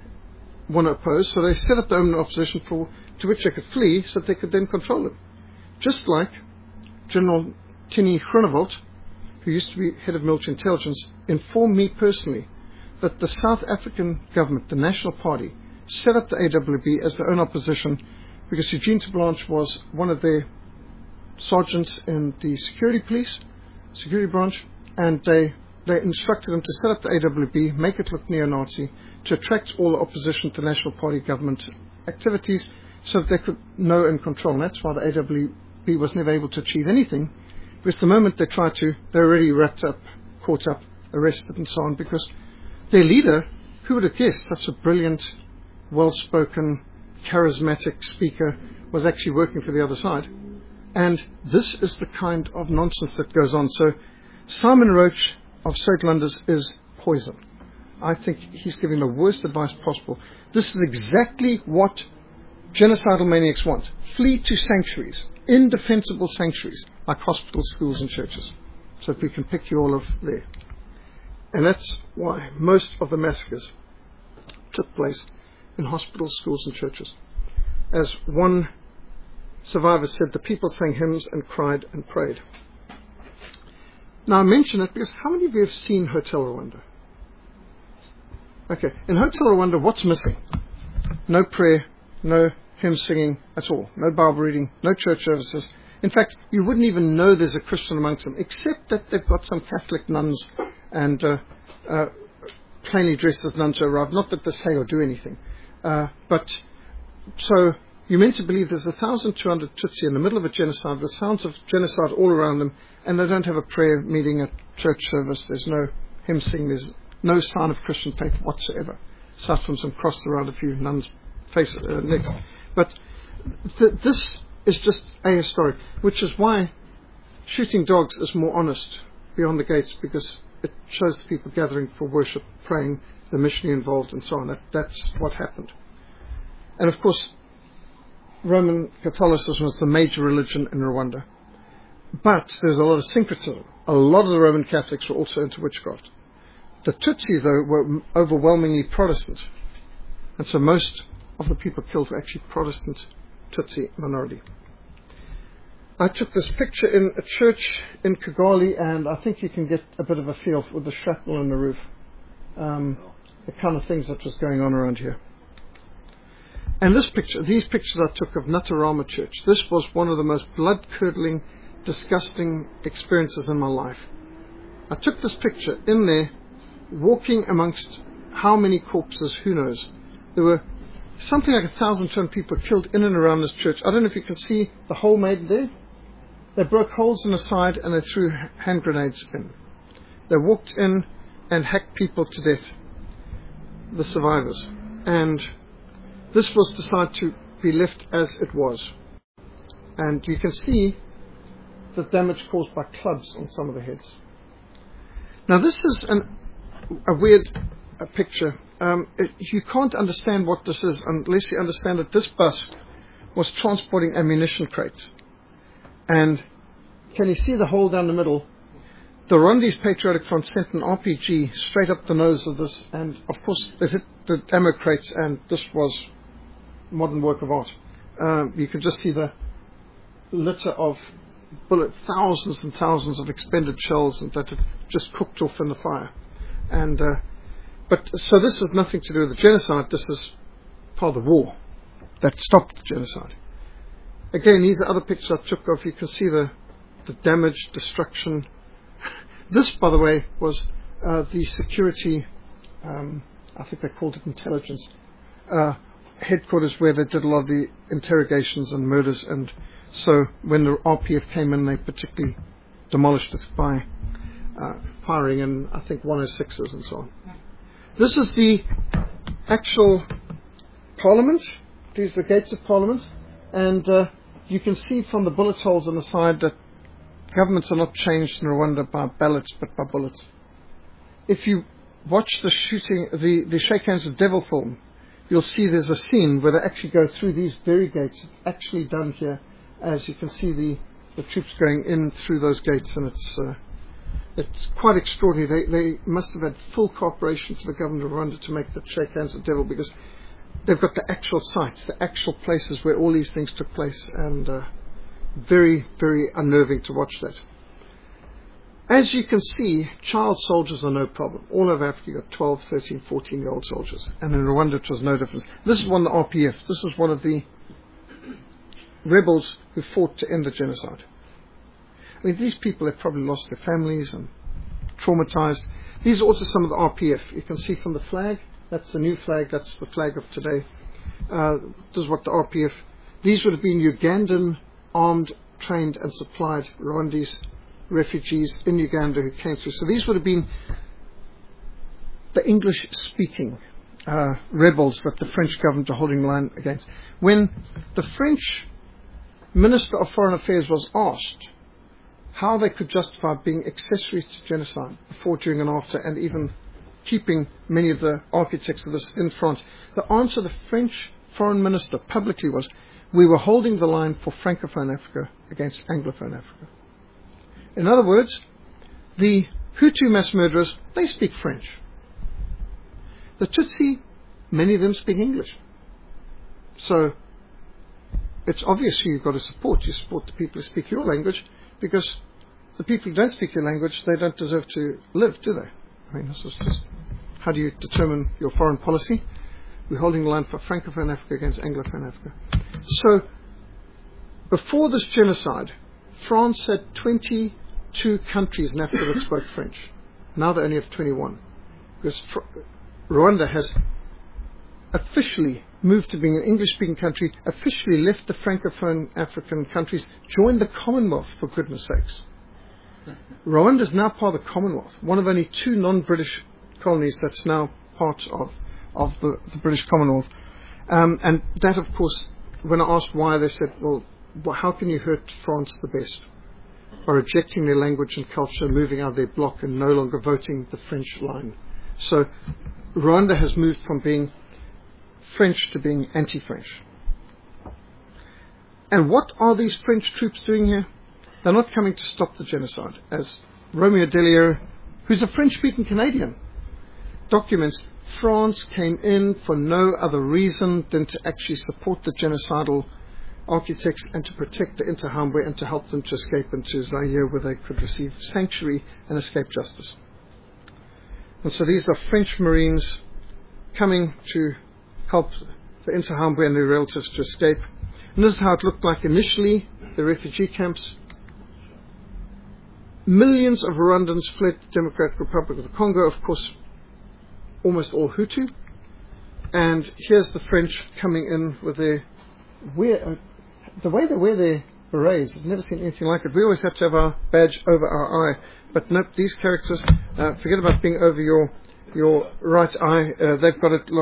Speaker 1: want to oppose, so they set up their own opposition to which they could flee so that they could then control them. Just like General Tini Groenewald, who used to be head of military intelligence, informed me personally that the South African government, the National Party, set up the AWB as their own opposition because Eugene de Blanche was one of their sergeants in the security branch, and they instructed him to set up the AWB, make it look neo-Nazi, to attract all the opposition to National Party government activities so that they could know and control. And that's why the AWB was never able to achieve anything, because the moment they tried to, they're already wrapped up, caught up, arrested and so on, because their leader, who would have guessed, such a brilliant, well-spoken, charismatic speaker, was actually working for the other side. And this is the kind of nonsense that goes on. So Simon Roach of Suidlanders is poison. I think he's giving the worst advice possible. This is exactly what genocidal maniacs want. Flee to sanctuaries, indefensible sanctuaries, like hospitals, schools and churches. So if we can pick you all of there. And that's why most of the massacres took place in hospitals, schools and churches. As one survivor said, the people sang hymns and cried and prayed. Now I mention it because how many of you have seen Hotel Rwanda? Okay, in Hotel Rwanda, what's missing? No prayer, no hymn singing at all, no Bible reading, no church services. In fact, you wouldn't even know there's a Christian amongst them, except that they've got some Catholic nuns and plainly dressed as nuns who arrive. Not that they say or do anything. But so you're meant to believe there's 1,200 Tutsi in the middle of a genocide, the sounds of genocide all around them, and they don't have a prayer meeting, a church service, there's no hymn singing, there's no sign of Christian faith whatsoever, aside from some cross around a few nuns' necks. But this is just ahistoric, which is why shooting dogs is more honest beyond the gates, because it shows the people gathering for worship, praying, the missionary involved and so on. That's what happened. And of course, Roman Catholicism was the major religion in Rwanda. But there's a lot of syncretism. A lot of the Roman Catholics were also into witchcraft. The Tutsi, though, were overwhelmingly Protestant. And so most of the people killed were actually Protestant Tutsi minority. I took this picture in a church in Kigali, and I think you can get a bit of a feel with the shrapnel in the roof. The kind of things that was going on around here. And these pictures I took of Natarama Church. This was one of the most blood-curdling, disgusting experiences in my life. I took this picture in there, walking amongst how many corpses, who knows. There were something like 1,010 people killed in and around this church. I don't know if you can see the hole made there. They broke holes in the side and they threw hand grenades in. They walked in and hacked people to death, the survivors. And this was decided to be left as it was. And you can see the damage caused by clubs on some of the heads. Now this is a weird picture. You can't understand what this is unless you understand that this bus was transporting ammunition crates. And can you see the hole down the middle? The Rwandese Patriotic Front sent an RPG straight up the nose of this, and of course it hit the ammo crates, and this was modern work of art. You can just see the litter of thousands and thousands of expended shells that had just cooked off in the fire. And but so this has nothing to do with the genocide. This is part of the war that stopped the genocide. Again, these are other pictures I took of. You can see the damage, destruction. This, by the way, was the security, I think they called it intelligence, headquarters where they did a lot of the interrogations and murders. And so when the RPF came in, they particularly demolished it by firing in, I think, 106s and so on. This is the actual Parliament. These are the gates of Parliament. And you can see from the bullet holes on the side that governments are not changed in Rwanda by ballots but by bullets. If you watch the shooting, the Shake Hands with Devil film, you'll see there's a scene where they actually go through these very gates, actually done here, as you can see the troops going in through those gates, and it's quite extraordinary. They must have had full cooperation to the government of Rwanda to make the Shake Hands with Devil, because they've got the actual sites, the actual places where all these things took place, and very, very unnerving to watch that. As you can see, child soldiers are no problem. All over Africa, you've got 12, 13, 14-year-old soldiers. And in Rwanda, it was no difference. This is one of the RPF. This is one of the rebels who fought to end the genocide. I mean, these people have probably lost their families and traumatized. These are also some of the RPF. You can see from the flag, that's the new flag, that's the flag of today. This is what the RPF, these would have been Ugandan armed, trained and supplied Rwandese refugees in Uganda who came through. So these would have been the English-speaking rebels that the French government are holding the line against. When the French Minister of Foreign Affairs was asked how they could justify being accessories to genocide before, during and after, and even keeping many of the architects of this in France, the answer the French Foreign Minister publicly was, we were holding the line for Francophone Africa against Anglophone Africa. In other words, the Hutu mass murderers, they speak French. The Tutsi, many of them speak English. So it's obvious who you've got to support. You support the people who speak your language, because the people who don't speak your language, they don't deserve to live, do they? I mean, this was just, how do you determine your foreign policy? We're holding the line for Francophone Africa against Anglophone Africa. So, before this genocide, France had 22 countries in Africa that spoke French. Now they only have 21. Because Rwanda has officially moved to being an English-speaking country, officially left the Francophone African countries, joined the Commonwealth, for goodness sakes. Rwanda is now part of the Commonwealth, one of only 2 non-British colonies that's now part of the British Commonwealth. And that, of course, when I asked why, they said, well, how can you hurt France the best? By rejecting their language and culture, moving out of their bloc and no longer voting the French line. So Rwanda has moved from being French to being anti-French. And what are these French troops doing here? They're not coming to stop the genocide. As Romeo Dellier, who's a French-speaking Canadian, documents, France came in for no other reason than to actually support the genocidal architects and to protect the Interahamwe and to help them to escape into Zaire, where they could receive sanctuary and escape justice. And so these are French Marines coming to help the Interahamwe and their relatives to escape. And this is how it looked like initially, the refugee camps. Millions of Rwandans fled the Democratic Republic of the Congo, of course, almost all Hutu. And here's the French coming in with their the way they wear their berets. I've never seen anything like it. We always had to have our badge over our eye. But nope, these characters, forget about being over your right eye. They've got it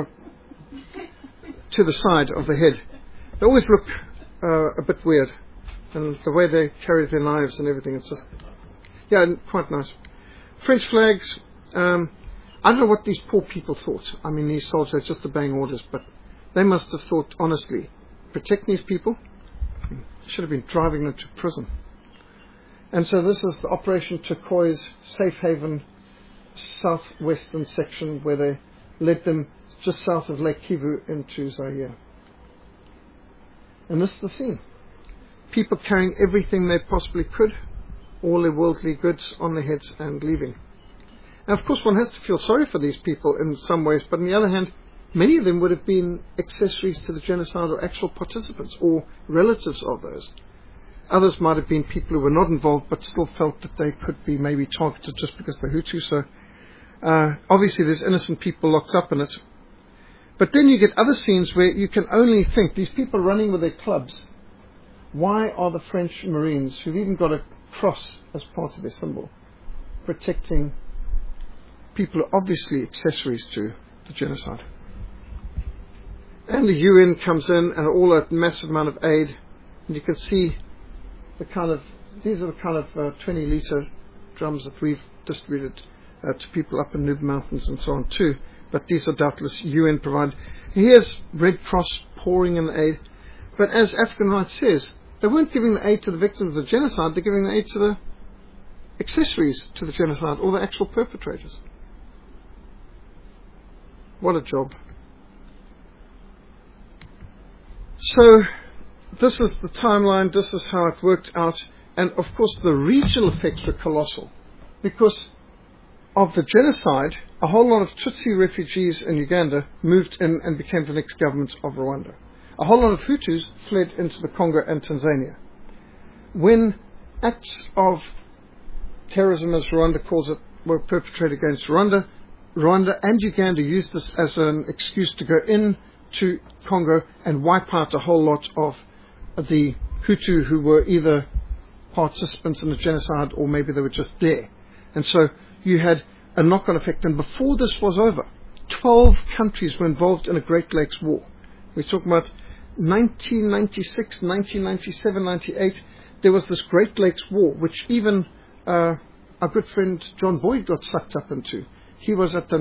Speaker 1: to the side of the head. They always look a bit weird. And the way they carry their knives and everything, it's just, yeah, quite nice. French flags. I don't know what these poor people thought. I mean, these soldiers are just obeying orders, but they must have thought, honestly, protecting these people, should have been driving them to prison. And so this is the Operation Turquoise Safe Haven southwestern section, where they led them just south of Lake Kivu into Zaire. And this is the scene. People carrying everything they possibly could, all their worldly goods on their heads and leaving. And of course one has to feel sorry for these people in some ways, but on the other hand, many of them would have been accessories to the genocide or actual participants or relatives of those. Others might have been people who were not involved but still felt that they could be maybe targeted just because they're Hutu. So obviously there's innocent people locked up in it. But then you get other scenes where you can only think, these people running with their clubs, why are the French Marines, who've even got a cross as part of their symbol, protecting people who are obviously accessories to the genocide? And the UN comes in and all a massive amount of aid, and you can see these are the kind of 20-litre drums that we've distributed to people up in Nuba Mountains and so on too. But these are doubtless UN provided. Here's Red Cross pouring in the aid. But as African Rights says, they weren't giving the aid to the victims of the genocide, they're giving the aid to the accessories to the genocide, or the actual perpetrators. What a job. So this is the timeline, this is how it worked out, and of course the regional effects were colossal. Because of the genocide, a whole lot of Tutsi refugees in Uganda moved in and became the next government of Rwanda. A whole lot of Hutus fled into the Congo and Tanzania. When acts of terrorism, as Rwanda calls it, were perpetrated against Rwanda and Uganda used this as an excuse to go in to Congo and wipe out a whole lot of the Hutu who were either participants in the genocide or maybe they were just there. And so you had a knock-on effect. And before this was over, 12 countries were involved in a Great Lakes War. We're talking about 1996, 1997, 98. There was this Great Lakes War, which even our good friend John Boyd got sucked up into. He was at the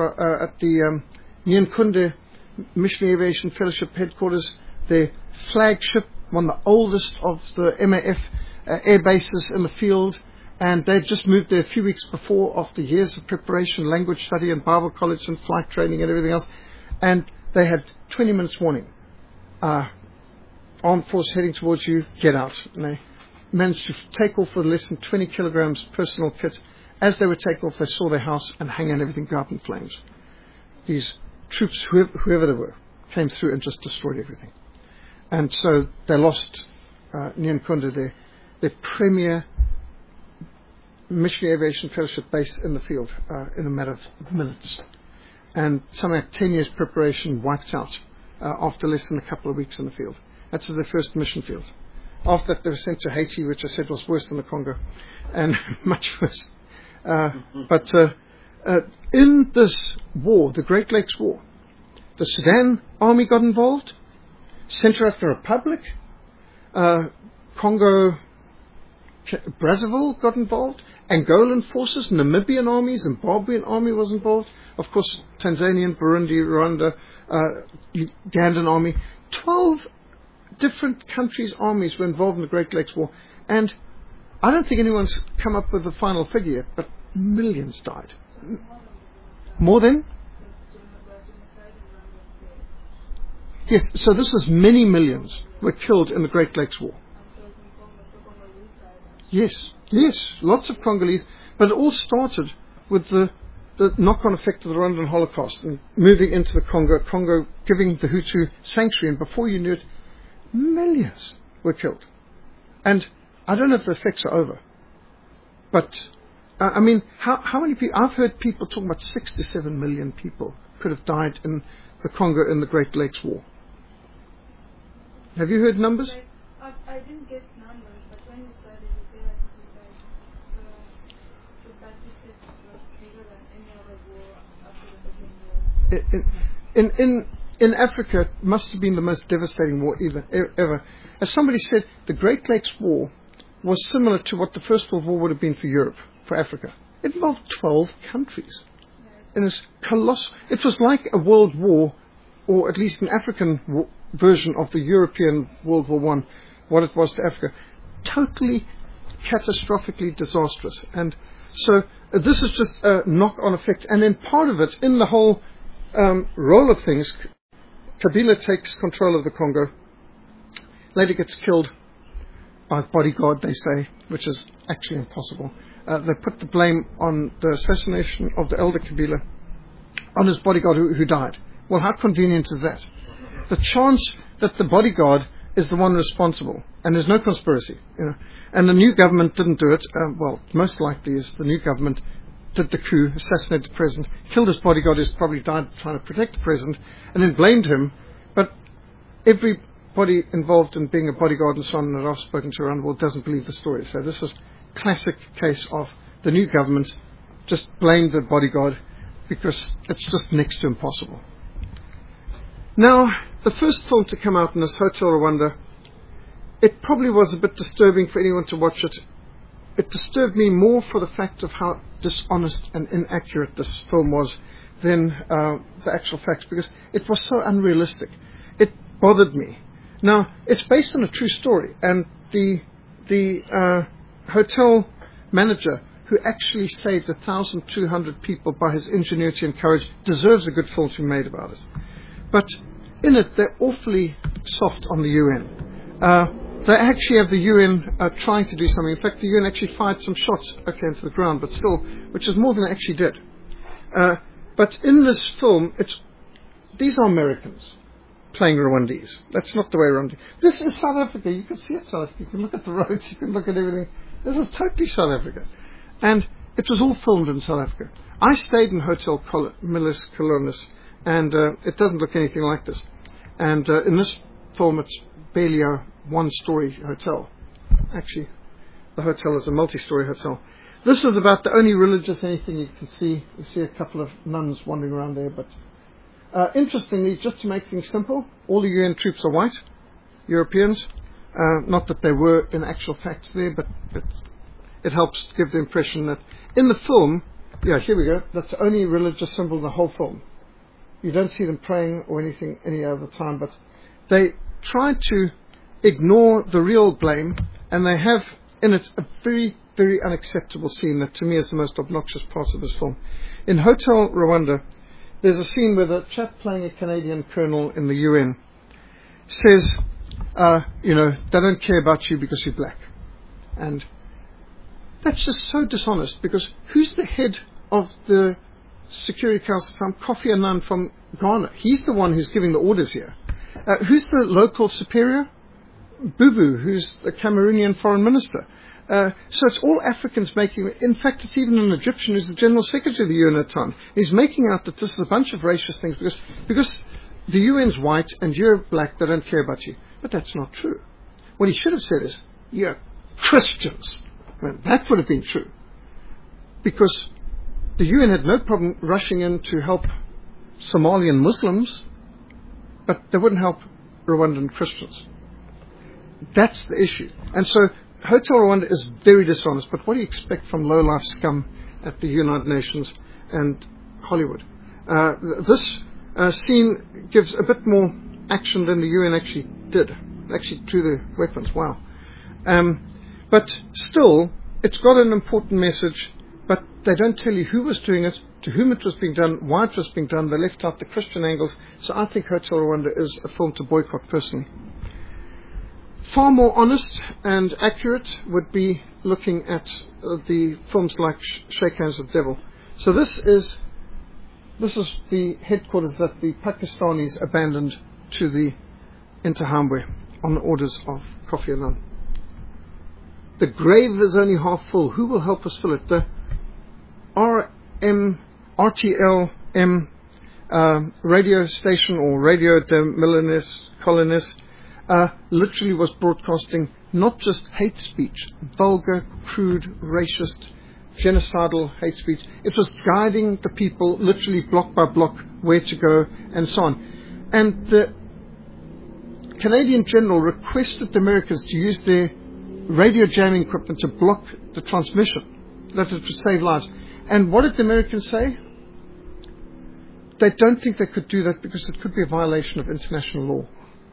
Speaker 1: Nyankunde Missionary Aviation Fellowship headquarters, their flagship, one of the oldest of the MAF air bases in the field, and they'd just moved there a few weeks before after years of preparation, language study and Bible college and flight training and everything else, and they had 20 minutes warning. Armed force heading towards you, get out. And they managed to take off with less than 20 kilograms personal kit. As they were taking off, they saw their house and hang and everything go up in flames. These troops, whoever they were, came through and just destroyed everything. And so they lost Nyankunde, their premier missionary aviation fellowship base in the field in a matter of minutes. And something like 10 years preparation wiped out after less than a couple of weeks in the field. That's their first mission field. After that they were sent to Haiti, which I said was worse than the Congo, and much worse. But in this war, the Great Lakes War, the Sudan army got involved, Central African Republic, Congo, Brazzaville got involved, Angolan forces, Namibian army, Zimbabwean army was involved, of course, Tanzanian, Burundi, Rwanda, Ugandan army. 12 different countries' armies were involved in the Great Lakes War. And I don't think anyone's come up with a final figure yet, but millions died. More than? Yes, so this is many millions were killed in the Great Lakes War. Yes, lots of Congolese, but it all started with the knock-on effect of the Rwandan Holocaust and moving into the Congo giving the Hutu sanctuary, and before you knew it, millions were killed. And I don't know if the effects are over, but I mean, how many people? I've heard people talking about 6 to 7 million people could have died in the Congo in the Great Lakes War. Have you heard numbers?
Speaker 3: I didn't get numbers, but when you started, you feel like the statistics were bigger than any other war after the Second World War.
Speaker 1: In Africa, it must have been the most devastating war ever. As somebody said, the Great Lakes War was similar to what the First World War would have been for Europe, for Africa. It involved 12 countries. And it's colossal. It was like a world war, or at least an African version of the European World War I, what it was to Africa. Totally, catastrophically disastrous. And so this is just a knock-on effect. And then part of it, in the whole role of things, Kabila takes control of the Congo, later gets killed by his bodyguard, they say, which is actually impossible. They put the blame on the assassination of the elder Kabila on his bodyguard who died. Well, how convenient is that? The chance that the bodyguard is the one responsible, and there's no conspiracy, and the new government didn't do it. Well, most likely is the new government did the coup, assassinated the president, killed his bodyguard who's probably died trying to protect the president, and then blamed him. But everybody involved in being a bodyguard and so on that I've spoken to around the world doesn't believe the story. So this is a classic case of the new government just blamed the bodyguard because it's just next to impossible. Now, the first film to come out in this Hotel Rwanda, it probably was a bit disturbing for anyone to watch it. It disturbed me more for the fact of how dishonest and inaccurate this film was than the actual facts, because it was so unrealistic. It bothered me. Now, it's based on a true story, and the hotel manager who actually saved 1,200 people by his ingenuity and courage deserves a good film to be made about it. But in it, they're awfully soft on the UN. They actually have the UN trying to do something. In fact, the UN actually fired some shots into the ground, but still, which is more than they actually did. But in this film, these are Americans playing Rwandese. That's not the way Rwanda. This is South Africa. You can see it, South Africa. You can look at the roads. You can look at everything. This is totally South Africa. And it was all filmed in South Africa. I stayed in Hotel Milis Colonis, and it doesn't look anything like this. And in this film, it's barely a one-story hotel. Actually, the hotel is a multi-story hotel. This is about the only religious anything you can see. You see a couple of nuns wandering around there. But interestingly, just to make things simple, all the UN troops are white, Europeans. Not that they were in actual facts there, but it helps give the impression that in the film, here we go, that's the only religious symbol in the whole film. You don't see them praying or anything any other time, but they try to ignore the real blame, and they have in it a very, very unacceptable scene that to me is the most obnoxious part of this film. In Hotel Rwanda, there's a scene where the chap playing a Canadian colonel in the UN says, they don't care about you because you're black. And that's just so dishonest, because who's the head of the Security Council from Kofi Annan from Ghana? He's the one who's giving the orders here. Who's the local superior? Bubu, who's the Cameroonian foreign minister. So it's all Africans making. In fact, it's even an Egyptian who's the general secretary of the UN at the time. He's making out that this is a bunch of racist things because the UN's white and you're black, they don't care about you. But that's not true. What he should have said is, you're Christians. Well, that would have been true. Because the UN had no problem rushing in to help Somalian Muslims, but they wouldn't help Rwandan Christians. That's the issue. And so Hotel Rwanda is very dishonest, but what do you expect from low-life scum at the United Nations and Hollywood? This scene gives a bit more action than the UN actually did. They actually drew the weapons. Wow. But still, it's got an important message, but they don't tell you who was doing it, to whom it was being done, why it was being done. They left out the Christian angles. So I think Hotel Rwanda is a film to boycott personally. Far more honest and accurate would be looking at the films like Shake Hands with the Devil. So this is the headquarters that the Pakistanis abandoned to the Interahamwe on the orders of Kofi Annan. The grave is only half full. Who will help us fill it? The RTLM radio station, or Radio de Colonist, literally was broadcasting not just hate speech, vulgar, crude, racist, genocidal hate speech. It was guiding the people literally block by block where to go and so on. And the Canadian general requested the Americans to use their radio jamming equipment to block the transmission, that it would save lives. And what did the Americans say? They don't think they could do that because it could be a violation of international law.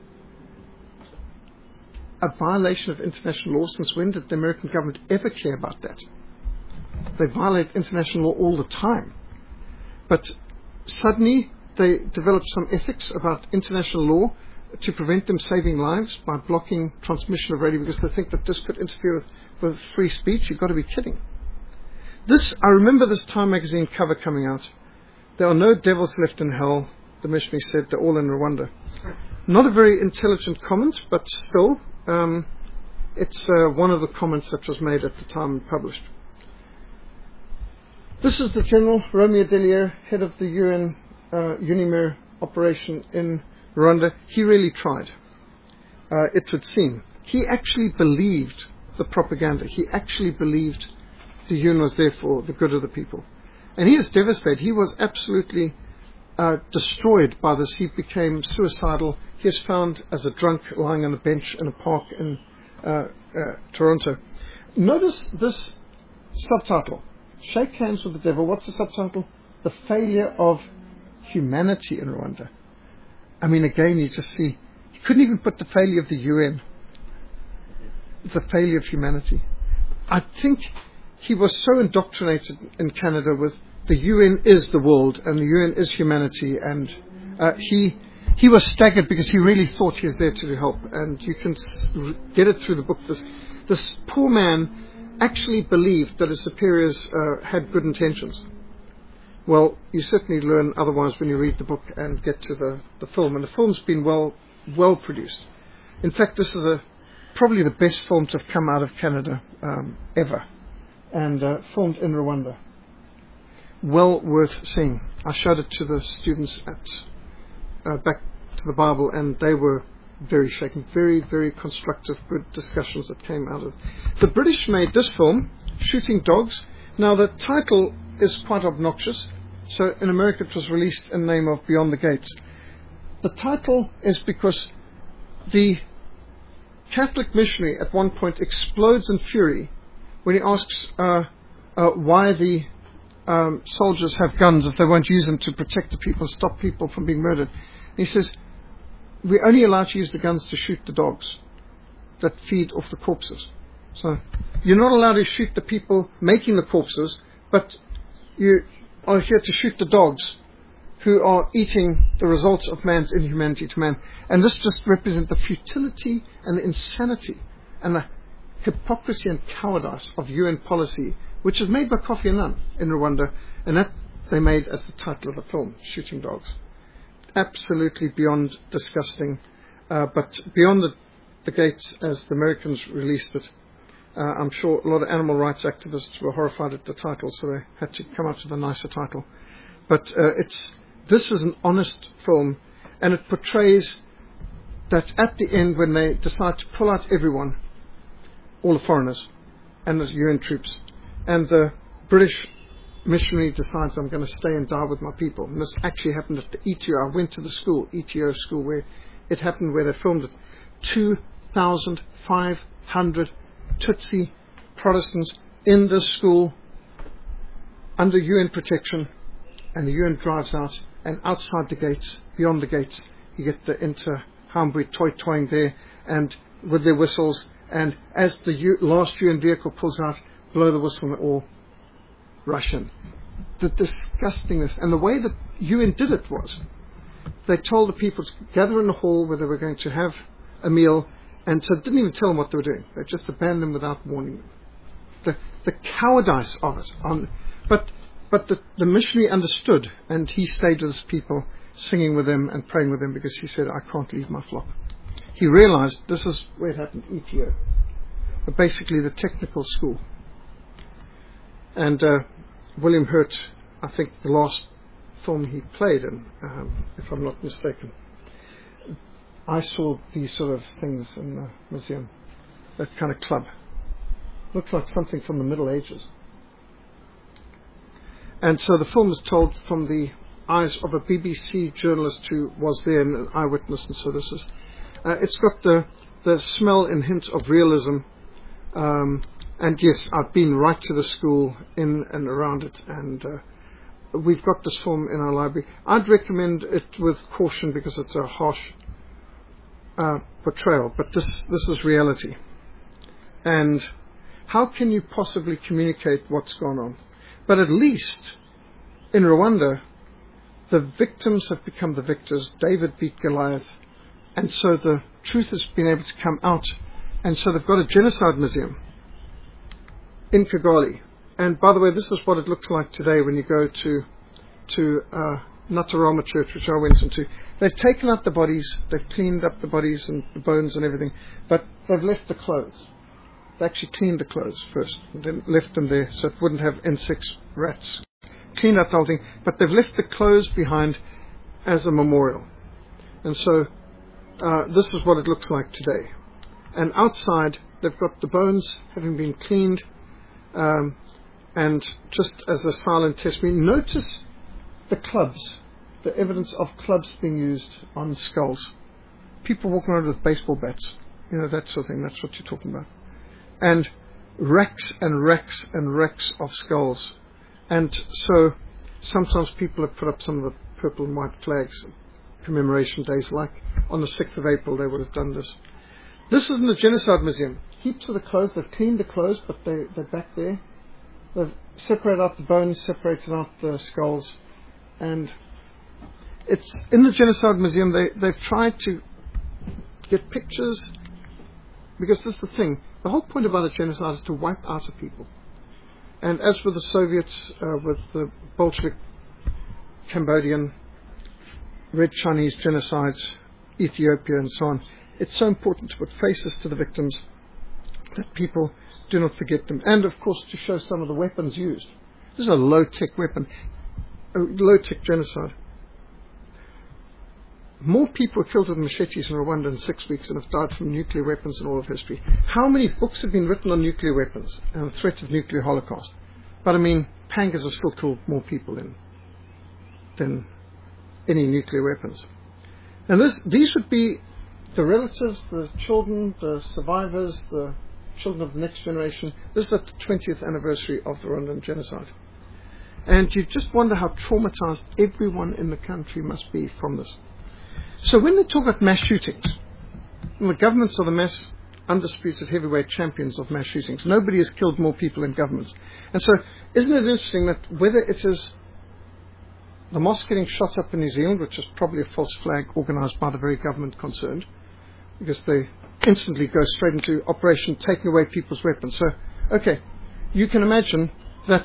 Speaker 1: A violation of international law? Since when did the American government ever care about that? They violate international law all the time. But suddenly they developed some ethics about international law to prevent them saving lives by blocking transmission of radio because they think that this could interfere with free speech. You've got to be kidding. I remember this Time magazine cover coming out. There are no devils left in hell, the missionary said, they're all in Rwanda. Not a very intelligent comment, but still, it's one of the comments that was made at the time and published. This is the General Romeo Delier, head of the UN UNIMIR operation in Rwanda. He really tried, it would seem. He actually believed the propaganda. He actually believed the UN was there for the good of the people. And he is devastated. He was absolutely destroyed by this. He became suicidal. He is found as a drunk lying on a bench in a park in Toronto. Notice this subtitle, Shake Hands with the Devil. What's the subtitle? The Failure of Humanity in Rwanda. I mean, again, you just see, he couldn't even put the failure of the UN. The failure of humanity. I think he was so indoctrinated in Canada with the UN is the world and the UN is humanity, and he was staggered because he really thought he was there to help. And you can get it through the book. This poor man actually believed that his superiors had good intentions. Well, you certainly learn otherwise when you read the book and get to the film. And the film's been well produced. In fact, this is probably the best film to have come out of Canada ever. And filmed in Rwanda. Well worth seeing. I showed it to the students at back to the Bible, and they were very shaken. Very, very constructive, good discussions that came out of it. The British made this film, Shooting Dogs. Now, the title is quite obnoxious. So in America it was released in the name of Beyond the Gates. The title is because the Catholic missionary at one point explodes in fury when he asks why the soldiers have guns if they won't use them to protect the people, stop people from being murdered. And he says, we're only allowed to use the guns to shoot the dogs that feed off the corpses. So you're not allowed to shoot the people making the corpses, but you are here to shoot the dogs who are eating the results of man's inhumanity to man. And this just represents the futility and the insanity and the hypocrisy and cowardice of UN policy, which was made by Kofi Annan in Rwanda, and that they made as the title of the film, Shooting Dogs. Absolutely beyond disgusting, but beyond the gates as the Americans released it. I'm sure a lot of animal rights activists were horrified at the title, so they had to come up with a nicer title. But this is an honest film, and it portrays that at the end, when they decide to pull out everyone, all the foreigners and the UN troops, and the British missionary decides, I'm going to stay and die with my people. And this actually happened at the ETO. I went to the school, ETO school, where it happened, where they filmed it. 2,500 Tutsi Protestants in this school under UN protection and the UN drives out, and outside the gates, beyond the gates, you get the inter-Hamburg toy-toying there, and with their whistles, and as the last UN vehicle pulls out, blow the whistle and all rush in. The disgustingness, and the way the UN did it was, they told the people to gather in the hall where they were going to have a meal, and so didn't even tell them what they were doing. They just abandoned them without warning them. The cowardice of it. But the missionary understood, and he stayed with his people, singing with them and praying with them, because he said, I can't leave my flock. He realized this is where it happened, ETO, basically the technical school. And William Hurt, I think the last film he played in, if I'm not mistaken, I saw these sort of things in the museum, that kind of club. Looks like something from the Middle Ages. And so the film is told from the eyes of a BBC journalist who was there and an eyewitness, and so this is, it's got the smell and hint of realism, and yes, I've been right to the school, in and around it, and we've got this film in our library. I'd recommend it with caution because it's a harsh portrayal, but this is reality. And how can you possibly communicate what's gone on? But at least in Rwanda, the victims have become the victors. David beat Goliath, and so the truth has been able to come out, and so they've got a genocide museum in Kigali. And by the way, this is what it looks like today when you go to Natarama Church, which I went into. They've taken out the bodies, they've cleaned up the bodies and the bones and everything, but they've left the clothes. They actually cleaned the clothes first, and then left them there so it wouldn't have insects, rats. Cleaned up the whole thing, but they've left the clothes behind as a memorial. And so this is what it looks like today. And outside, they've got the bones having been cleaned, and just as a silent testimony, notice the clubs, the evidence of clubs being used on skulls. People walking around with baseball bats, that sort of thing. That's what you're talking about. And racks and racks and racks of skulls. And so sometimes people have put up some of the purple and white flags, commemoration days, like on the 6th of April they would have done this. This is in the Genocide Museum. Heaps of the clothes, they've cleaned the clothes, but they're back there. They've separated out the bones, separated out the skulls, and it's in the Genocide Museum. They've tried to get pictures, because this is the thing. The whole point about a genocide is to wipe out a people. And as with the Soviets, with the Bolshevik, Cambodian, Red Chinese genocides, Ethiopia and so on, it's so important to put faces to the victims that people do not forget them. And of course to show some of the weapons used. This is a low-tech weapon, a low-tech genocide. More people were killed with machetes in Rwanda in 6 weeks than have died from nuclear weapons in all of history. How many books have been written on nuclear weapons and the threat of nuclear holocaust? But I mean, pangas have still killed more people than any nuclear weapons. And these would be the relatives, the children, the survivors, the children of the next generation. This is the 20th anniversary of the Rwandan genocide. And you just wonder how traumatized everyone in the country must be from this. So when they talk about mass shootings, the governments are the mass undisputed heavyweight champions of mass shootings. Nobody has killed more people than governments. And so isn't it interesting that whether it is the mosque getting shot up in New Zealand, which is probably a false flag organised by the very government concerned, because they instantly go straight into operation taking away people's weapons. So, okay, you can imagine that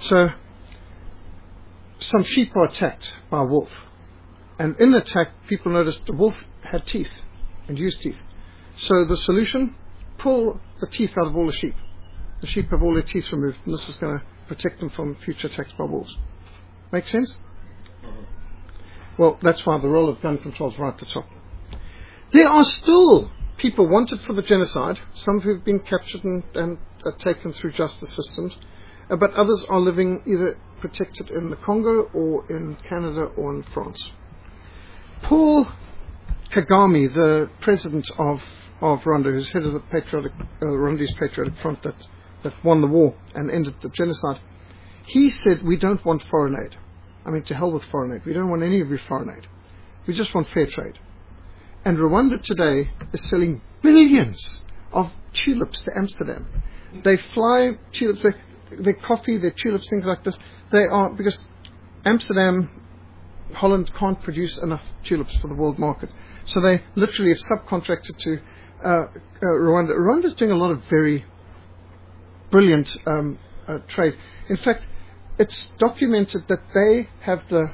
Speaker 1: some sheep are attacked by a wolf. And in the attack, people noticed the wolf had teeth and used teeth. So the solution, pull the teeth out of all the sheep. The sheep have all their teeth removed, and this is going to protect them from future attacks by wolves. Make sense? Well, that's why the role of gun control is right at the top. There are still people wanted for the genocide, some who have been captured and taken through justice systems, but others are living either protected in the Congo or in Canada or in France. Paul Kagame, the president of Rwanda, who's head of the Rwandese Patriotic Front that won the war and ended the genocide, he said, we don't want foreign aid. I mean, to hell with foreign aid. We don't want any of your foreign aid. We just want fair trade. And Rwanda today is selling billions of tulips to Amsterdam. They fly tulips, their coffee, their tulips, things like this. They are, because Amsterdam, Holland can't produce enough tulips for the world market. So they literally have subcontracted to Rwanda. Rwanda's doing a lot of very brilliant trade. In fact, it's documented that they have the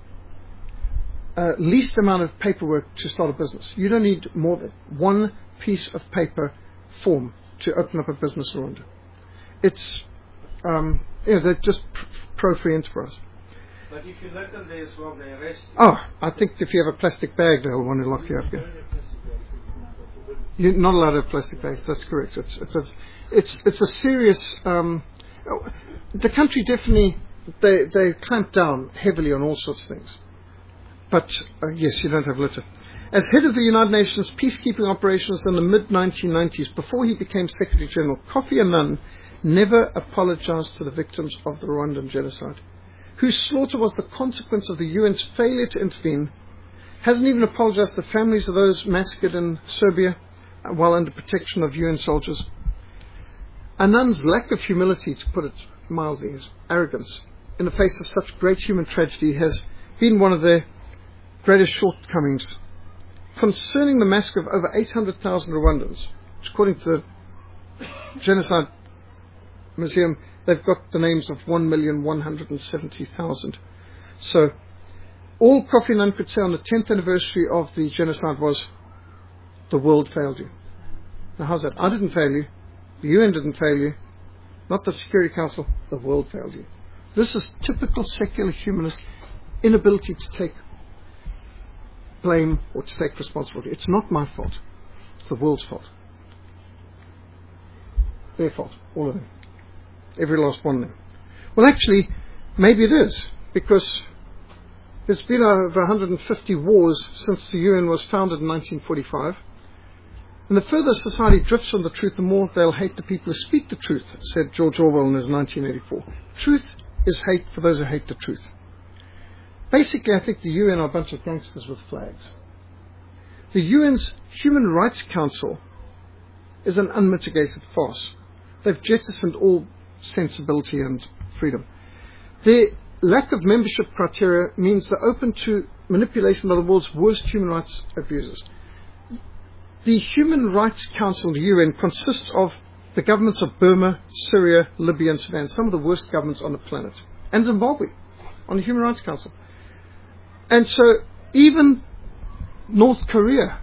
Speaker 1: least amount of paperwork to start a business. You don't need more than one piece of paper form to open up a business in Rwanda. It's, they're just pro-free enterprise.
Speaker 4: But if you let them there as well, they arrest you.
Speaker 1: Oh, I think if you have a plastic bag, they'll want to lock you up. Yeah. You're not allowed to have plastic bags. That's correct. It's a serious. The country definitely they clamp down heavily on all sorts of things. But yes, you don't have litter. As head of the United Nations peacekeeping operations in the mid-1990s, before he became Secretary General, Kofi Annan never apologized to the victims of the Rwandan genocide, whose slaughter was the consequence of the UN's failure to intervene. Hasn't even apologized to the families of those massacred in Serbia while under protection of UN soldiers. Annan's lack of humility, to put it mildly, his arrogance, in the face of such great human tragedy, has been one of their greatest shortcomings. Concerning the massacre of over 800,000 Rwandans, which according to the Genocide Museum, they've got the names of 1,170,000. So, all Kofi Annan could say on the 10th anniversary of the genocide was, the world failed you. Now how's that? I didn't fail you. The UN didn't fail you. Not the Security Council. The world failed you. This is typical secular humanist inability to take blame or to take responsibility. It's not my fault. It's the world's fault. Their fault. All of them. Every last one of them. Well, actually, maybe it is, because there's been over 150 wars since the UN was founded in 1945. And the further society drifts from the truth, the more they'll hate the people who speak the truth, said George Orwell in his 1984. Truth is hate for those who hate the truth. Basically, I think the UN are a bunch of gangsters with flags. The UN's Human Rights Council is an unmitigated farce. They've jettisoned all sensibility and freedom. Their lack of membership criteria means they're open to manipulation by the world's worst human rights abusers. The Human Rights Council of the UN consists of the governments of Burma, Syria, Libya and Sudan, some of the worst governments on the planet, and Zimbabwe on the Human Rights Council. And so even North Korea.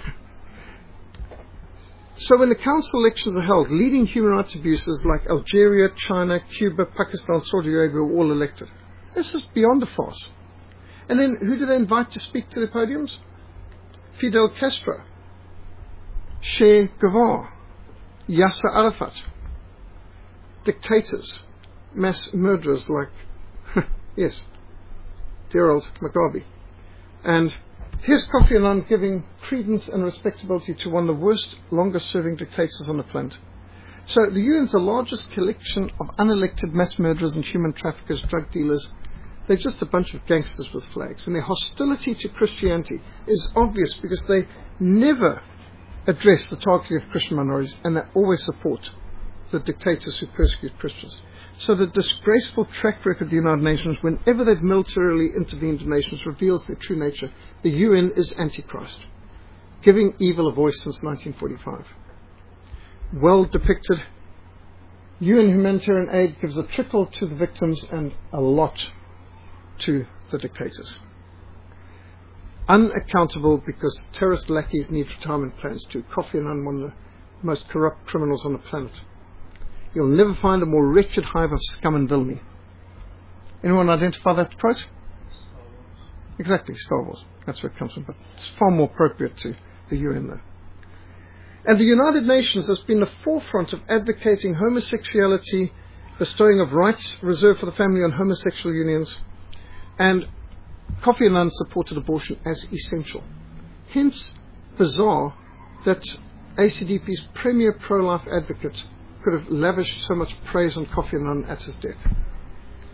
Speaker 1: So when the council elections are held, leading human rights abusers like Algeria, China, Cuba, Pakistan, Saudi Arabia are all elected. This is beyond a farce. And then who do they invite to speak to the podiums? Fidel Castro, Che Guevara, Yasser Arafat, dictators, mass murderers like, yes, dear old Mugabe. And here's Kofi Annan giving credence and respectability to one of the worst, longest-serving dictators on the planet. So the UN's the largest collection of unelected mass murderers and human traffickers, drug dealers. They're just a bunch of gangsters with flags. And their hostility to Christianity is obvious because they never address the targeting of Christian minorities, and they always support the dictators who persecute Christians. So the disgraceful track record of the United Nations, whenever they've militarily intervened in nations, reveals their true nature. The UN is Antichrist, giving evil a voice since 1945. Well depicted. UN humanitarian aid gives a trickle to the victims and a lot to the dictators. Unaccountable because terrorist lackeys need retirement plans too. Kofi Annan, one of the most corrupt criminals on the planet. You'll never find a more wretched hive of scum and villainy. Anyone identify that quote? Exactly, Star Wars. That's where it comes from, but it's far more appropriate to the UN though. And the United Nations has been the forefront of advocating homosexuality, bestowing of rights reserved for the family on homosexual unions, and Kofi Annan supported abortion as essential. Hence, bizarre that ACDP's premier pro-life advocate could have lavished so much praise on Kofi Annan at his death.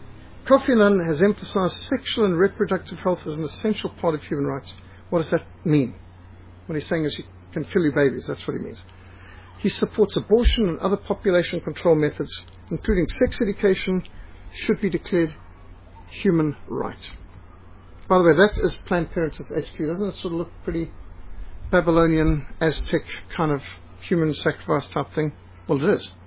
Speaker 1: Kofi Annan has emphasized sexual and reproductive health as an essential part of human rights. What does that mean? What he's saying is you can kill your babies. That's what he means. He supports abortion and other population control methods, including sex education, should be declared human right. By the way, that is Planned Parenthood's HQ. Doesn't it sort of look pretty Babylonian, Aztec kind of human sacrifice type thing? Well, it is.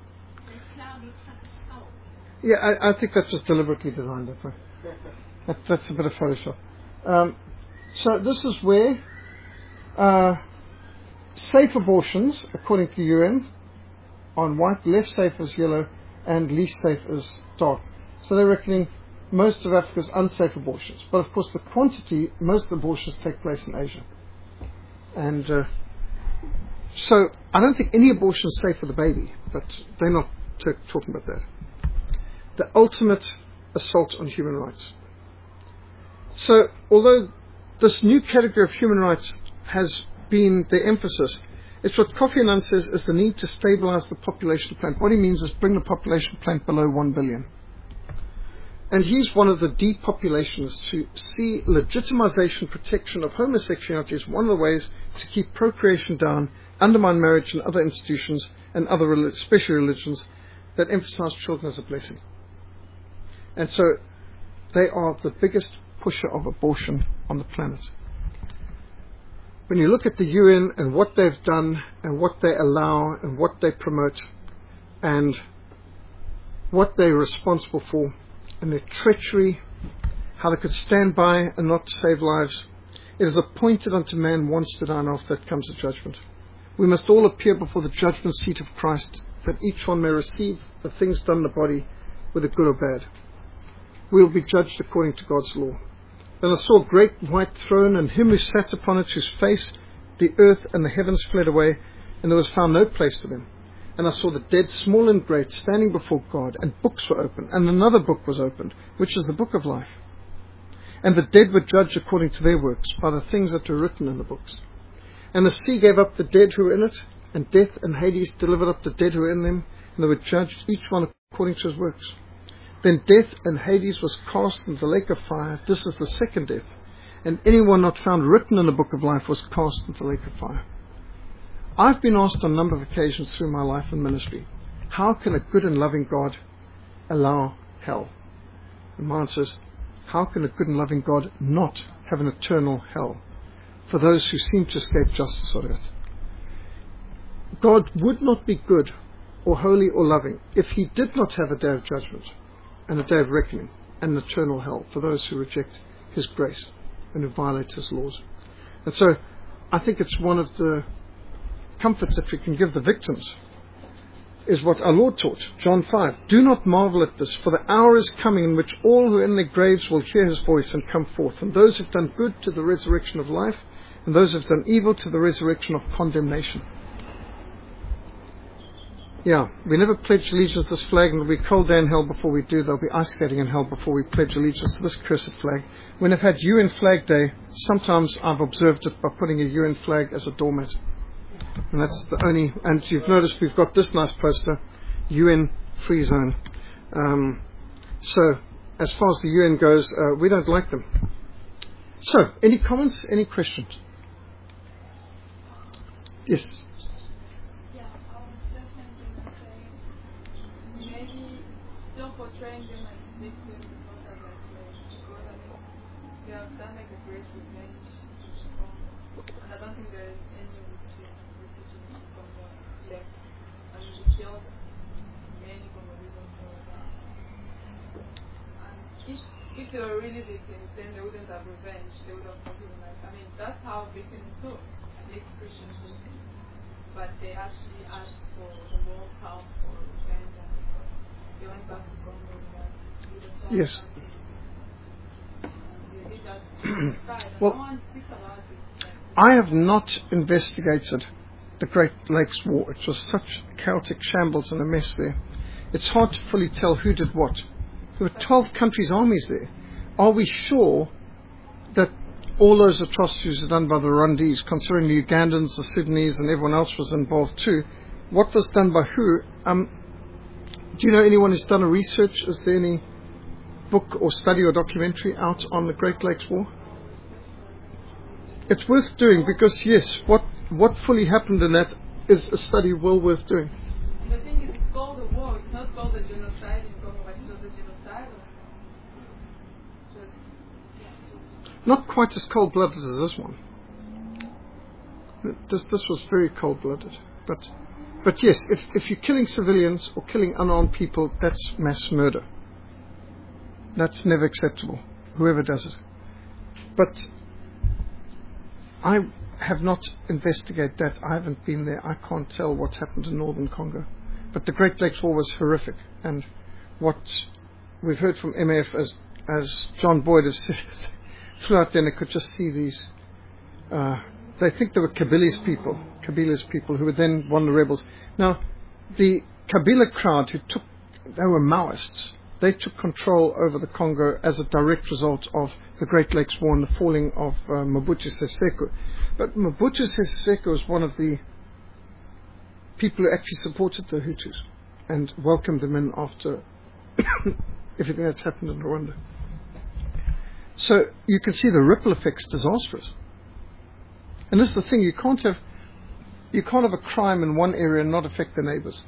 Speaker 1: Yeah, I think that was deliberately designed that way. That's a bit of Photoshop. So this is where safe abortions, according to the UN, on white, less safe as yellow, and least safe as dark. So they're reckoning most of Africa's unsafe abortions. But of course the quantity, most abortions take place in Asia. And so I don't think any abortion is safe for the baby, but they're not talking about that. The ultimate assault on human rights. So although this new category of human rights has been the emphasis, it's what Kofi Annan says is the need to stabilize the population planet. What he means is bring the population planet below 1 billion. And he's one of the depopulationists who see legitimization, protection of homosexuality as one of the ways to keep procreation down, undermine marriage and other institutions and other special religions that emphasize children as a blessing. And so they are the biggest pusher of abortion on the planet. When you look at the UN and what they've done and what they allow and what they promote and what they're responsible for, and their treachery, how they could stand by and not save lives. It is appointed unto man once to die, and after that comes a judgment. We must all appear before the judgment seat of Christ, that each one may receive the things done in the body, whether good or bad. We will be judged according to God's law. Then I saw a great white throne, and him who sat upon it, whose face the earth and the heavens fled away, and there was found no place for them. And I saw the dead, small and great, standing before God, and books were opened, and another book was opened, which is the book of life. And the dead were judged according to their works, by the things that were written in the books. And the sea gave up the dead who were in it, and death and Hades delivered up the dead who were in them, and they were judged, each one according to his works. Then death and Hades was cast into the lake of fire. This is the second death. And anyone not found written in the book of life was cast into the lake of fire. I've been asked on a number of occasions through my life and ministry, how can a good and loving God allow hell? And my answer is, how can a good and loving God not have an eternal hell for those who seem to escape justice on earth? God would not be good or holy or loving if he did not have a day of judgment and a day of reckoning and an eternal hell for those who reject his grace and who violate his laws. And so I think it's one of the comforts that we can give the victims is what our Lord taught, John 5. Do not marvel at this, for the hour is coming in which all who are in their graves will hear his voice and come forth, and those who have done good to the resurrection of life, and those who have done evil to the resurrection of condemnation. Yeah, we never pledge allegiance to this flag, and it'll be cold day in hell before we do. There'll be ice skating in hell before we pledge allegiance to this cursed flag. When I've had UN Flag Day, sometimes I've observed it by putting a UN flag as a doormat. And that's the only, and you've noticed we've got this nice poster, UN Free Zone. So, as far as the UN goes, we don't like them. So, any comments, any questions? Yes?
Speaker 3: Yeah, I was just thinking that maybe still portraying them as victims is not as because I mean, they have done like a great revenge, and I don't think there is any from the left, and they killed many for the reason for that. And if they were really victims, then they wouldn't have revenge, they would have forgiven us. I mean, that's how victims do. Make Christians victims. But they actually asked for the world's help for revenge, and they went back to Congo with
Speaker 1: Yes.
Speaker 3: They did that.
Speaker 1: Well,
Speaker 3: no one speaks about it.
Speaker 1: I have not investigated the Great Lakes War. It was such chaotic shambles and a mess there. It's hard to fully tell who did what. There were 12 countries' armies there. Are we sure that all those atrocities were done by the Rwandese, considering the Ugandans, the Sudanese, and everyone else was involved too? What was done by who? Do you know anyone who's done a research? Is there any book or study or documentary out on the Great Lakes War? It's worth doing because, yes, what fully happened in that is a study well worth doing.
Speaker 3: The thing is, it's called a war. It's not called a genocide in Congo, but it's just a genocide.
Speaker 1: Not quite as cold-blooded as this one. This was very cold-blooded. But yes, if you're killing civilians or killing unarmed people, that's mass murder. That's never acceptable, whoever does it. But I have not investigated that. I haven't been there. I can't tell what happened in northern Congo. But the Great Lakes War was horrific. And what we've heard from MF, as John Boyd has said, flew out there and they could just see these, they think they were Kabila's people who were then one of the rebels. Now, the Kabila crowd they were Maoists. They took control over the Congo as a direct result of the Great Lakes War and the falling of Mobutu Sese Seko. But Mobutu Sese Seko was one of the people who actually supported the Hutus and welcomed them in after everything that's happened in Rwanda. So you can see the ripple effect's disastrous. And this is the thing, you can't have a crime in one area and not affect the neighbours.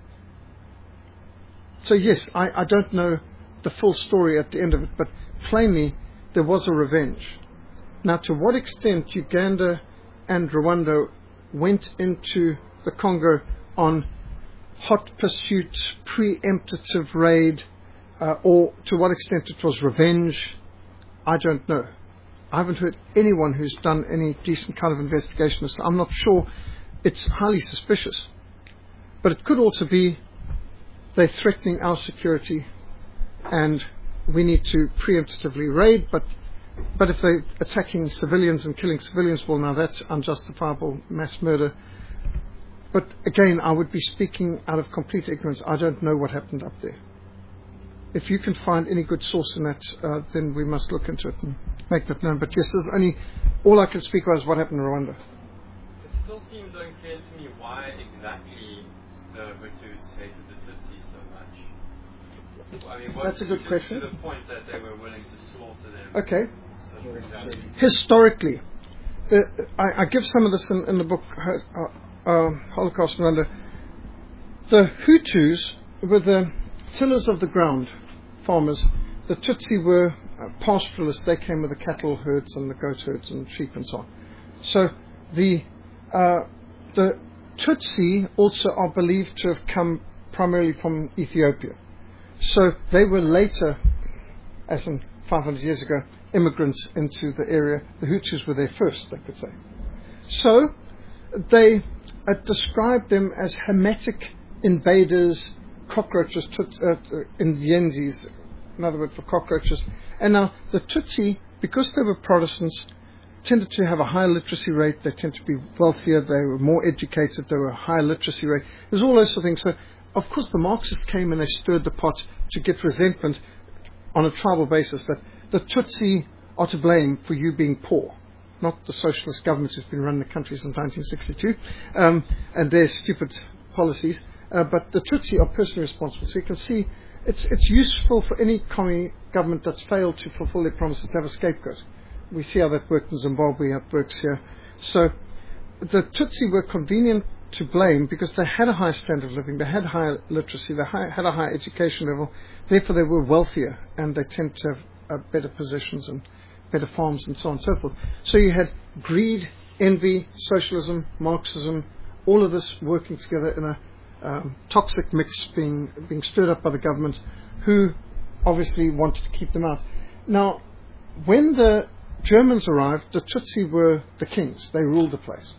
Speaker 1: So yes, I don't know the full story at the end of it, but plainly there was a revenge. Now, to what extent Uganda and Rwanda went into the Congo on hot pursuit, preemptive raid, or to what extent it was revenge, I don't know. I haven't heard anyone who's done any decent kind of investigation. So I'm not sure. It's highly suspicious. But it could also be they're threatening our security and we need to preemptively raid, but if they're attacking civilians and killing civilians, well, now that's unjustifiable mass murder. But again, I would be speaking out of complete ignorance. I don't know what happened up there. If you can find any good source in that, then we must look into it and make that known. But yes, there's only, all I can speak about is what happened in Rwanda.
Speaker 2: It still seems unclear to me why exactly the Hutus hated the Tutsis so much. I mean,
Speaker 1: that's a good question.
Speaker 2: To the point that they were willing to slaughter them.
Speaker 1: Okay. Historically, I give some of this in the book, Holocaust in Rwanda. The Hutus were the tillers of the ground, farmers. The Tutsi were pastoralists. They came with the cattle herds and the goat herds and sheep and so on. So the Tutsi also are believed to have come primarily from Ethiopia. So they were later, as in 500 years ago, immigrants into the area. The Hutus were there first, they could say. So they described them as Hamitic invaders, cockroaches, Indienzis, another word for cockroaches. And now the Tutsi, because they were Protestants, tended to have a higher literacy rate. They tended to be wealthier. They were more educated. They were a higher literacy rate. There's all those sort of things. So, of course, the Marxists came and they stirred the pot to get resentment on a tribal basis that the Tutsi are to blame for you being poor, not the socialist government who's been running the country since 1962 and their stupid policies. But the Tutsi are personally responsible. So you can see it's useful for any commie government that's failed to fulfill their promises to have a scapegoat. We see how that worked in Zimbabwe, how it works here. So the Tutsi were convenient to blame because they had a high standard of living, they had higher literacy, they had a higher education level, therefore they were wealthier and they tend to have better positions and better farms and so on and so forth. So you had greed, envy, socialism, Marxism, all of this working together in a toxic mix being stirred up by the government, who obviously wanted to keep them out. Now, when the Germans arrived, the Tutsi were the kings. They ruled the place.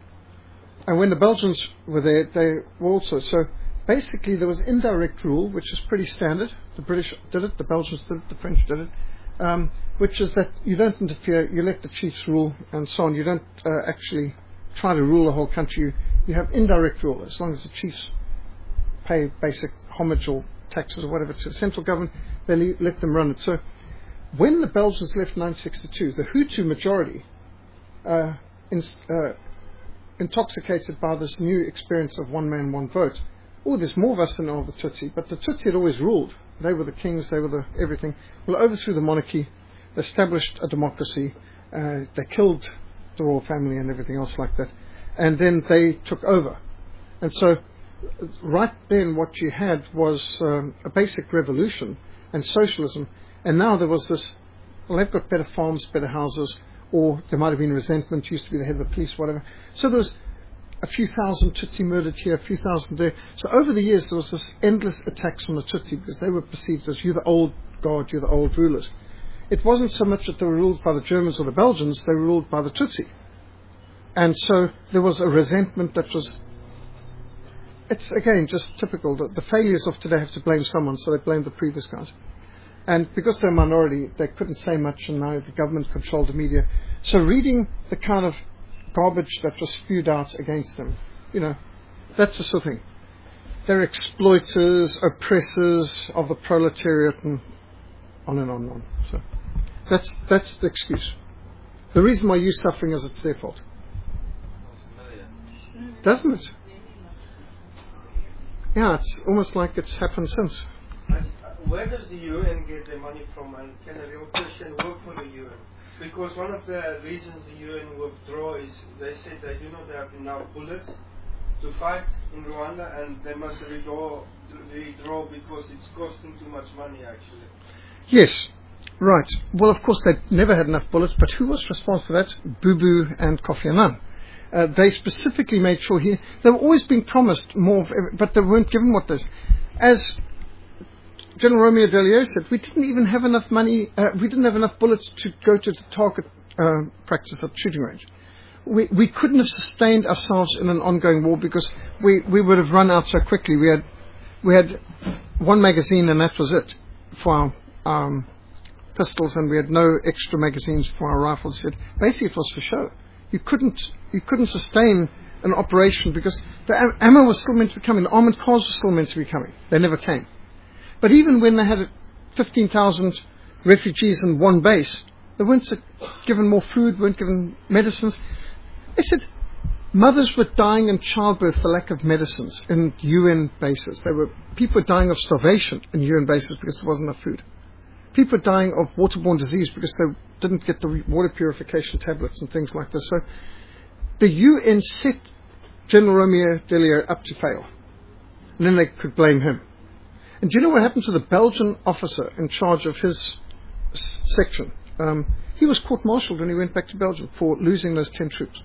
Speaker 1: And when the Belgians were there, they were also. So basically there was indirect rule, which is pretty standard. The British did it, the Belgians did it, the French did it, which is that you don't interfere, you let the chiefs rule and so on. You don't actually try to rule the whole country. You have indirect rule, as long as the chiefs pay basic homage or taxes or whatever to the central government, they let them run it. So when the Belgians left in 1962, the Hutu majority, intoxicated by this new experience of one man, one vote, oh, there's more of us than of the Tutsi. But the Tutsi had always ruled. They were the kings, they were the everything. Well, overthrew the monarchy, they established a democracy, they killed the royal family and everything else like that. And then they took over. And so, right then what you had was a basic revolution and socialism. And now there was this, well, they've got better farms, better houses, or there might have been resentment, used to be the head of the police, whatever. So there was a few thousand Tutsi murdered here, a few thousand there. So over the years there was this endless attacks on the Tutsi because they were perceived as, you're the old guard, you're the old rulers. It wasn't so much that they were ruled by the Germans or the Belgians, they were ruled by the Tutsi. And so there was a resentment that was, it's again just typical that the failures of today have to blame someone, so they blame the previous guys. And because they're a minority, they couldn't say much, and now the government controlled the media. So reading the kind of garbage that was spewed out against them, that's the sort of thing. They're exploiters, oppressors of the proletariat, and on and on and on. So that's the excuse. The reason why you're suffering is it's their fault. Doesn't it? Yeah, it's almost like it's happened since.
Speaker 4: Where does the UN get their money from, and can a real Christian work for the UN? Because one of the reasons the UN withdraw is they said they do not have enough bullets to fight in Rwanda, and they must withdraw because it's costing too much money actually.
Speaker 1: Yes, right. Well, of course they never had enough bullets, but who was responsible for that? Bubu and Kofi Annan. They specifically made sure they were always being promised more, but they weren't given what this. As General Romeo Delio said, we didn't even have enough money, we didn't have enough bullets to go to the target practice at shooting range. We couldn't have sustained ourselves in an ongoing war because we would have run out so quickly. We had one magazine and that was it for our pistols, and we had no extra magazines for our rifles. Basically it was for show. You couldn't sustain an operation because the ammo was still meant to be coming, the armoured cars were still meant to be coming. They never came. But even when they had 15,000 refugees in one base, they weren't given more food, weren't given medicines. They said mothers were dying in childbirth for lack of medicines in UN bases. People were dying of starvation in UN bases because there wasn't enough food. People were dying of waterborne disease because they didn't get the water purification tablets and things like this. So the UN set General Romeo Delio up to fail. And then they could blame him. And do you know what happened to the Belgian officer in charge of his section? He was court-martialed when he went back to Belgium for losing those 10 troops.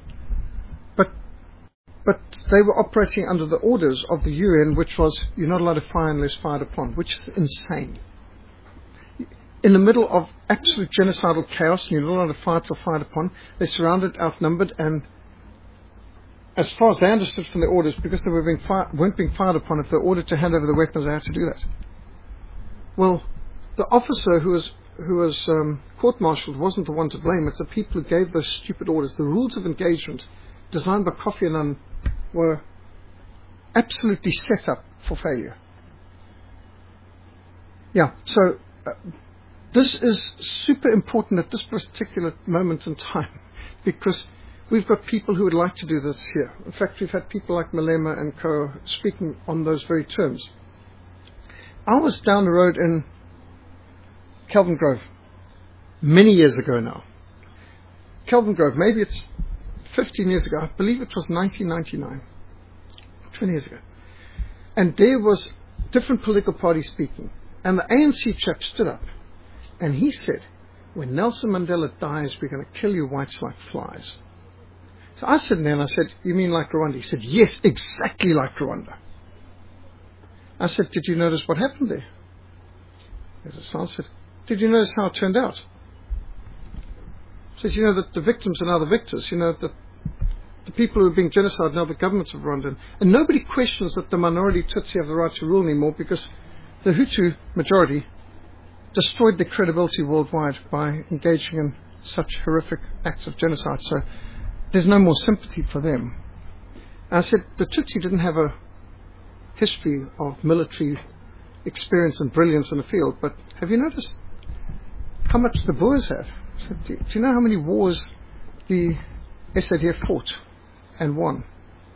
Speaker 1: But they were operating under the orders of the UN, which was, you're not allowed to fire unless fired upon, which is insane. In the middle of absolute genocidal chaos, and you're not allowed to fire till fired upon, they're surrounded, outnumbered, and as far as they understood from the orders, because they weren't being fired upon, if they were ordered to hand over the weapons, they had to do that. Well, the officer who was court-martialed wasn't the one to blame. It's the people who gave those stupid orders. The rules of engagement designed by Kofi Annan were absolutely set up for failure. Yeah, so this is super important at this particular moment in time because we've got people who would like to do this here. In fact, we've had people like Malema and co speaking on those very terms. I was down the road in Kelvin Grove many years ago now. Kelvin Grove, maybe it's 15 years ago. I believe it was 1999, 20 years ago. And there was different political parties speaking. And the ANC chap stood up and he said, when Nelson Mandela dies, we're going to kill you whites like flies. So I sat there and I said, you mean like Rwanda? He said, yes, exactly like Rwanda. I said, did you notice what happened there? There's a sound said, did you notice how it turned out? Says, that the victims are now the victors, that the people who are being genocided now the governments of Rwanda. And nobody questions that the minority Tutsi have the right to rule anymore because the Hutu majority destroyed their credibility worldwide by engaging in such horrific acts of genocide. So there's no more sympathy for them. And I said, the Tutsi didn't have a history of military experience and brilliance in the field, but have you noticed how much the Boers have? I said, do you know how many wars the SADF fought and won?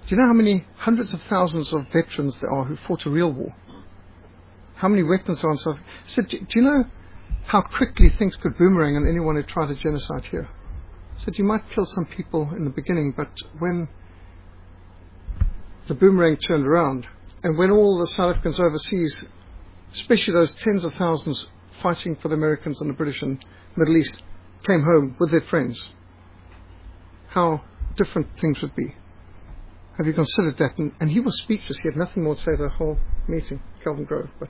Speaker 1: Do you know how many hundreds of thousands of veterans there are who fought a real war? How many weapons are on South Africa? I said, do you know how quickly things could boomerang on anyone who tried a genocide here? I said, you might kill some people in the beginning, but when the boomerang turned around, and when all the South Africans overseas, especially those tens of thousands fighting for the Americans and the British and Middle East, came home with their friends, how different things would be. Have you considered that? And he was speechless. He had nothing more to say the whole meeting, Kelvin Grove. But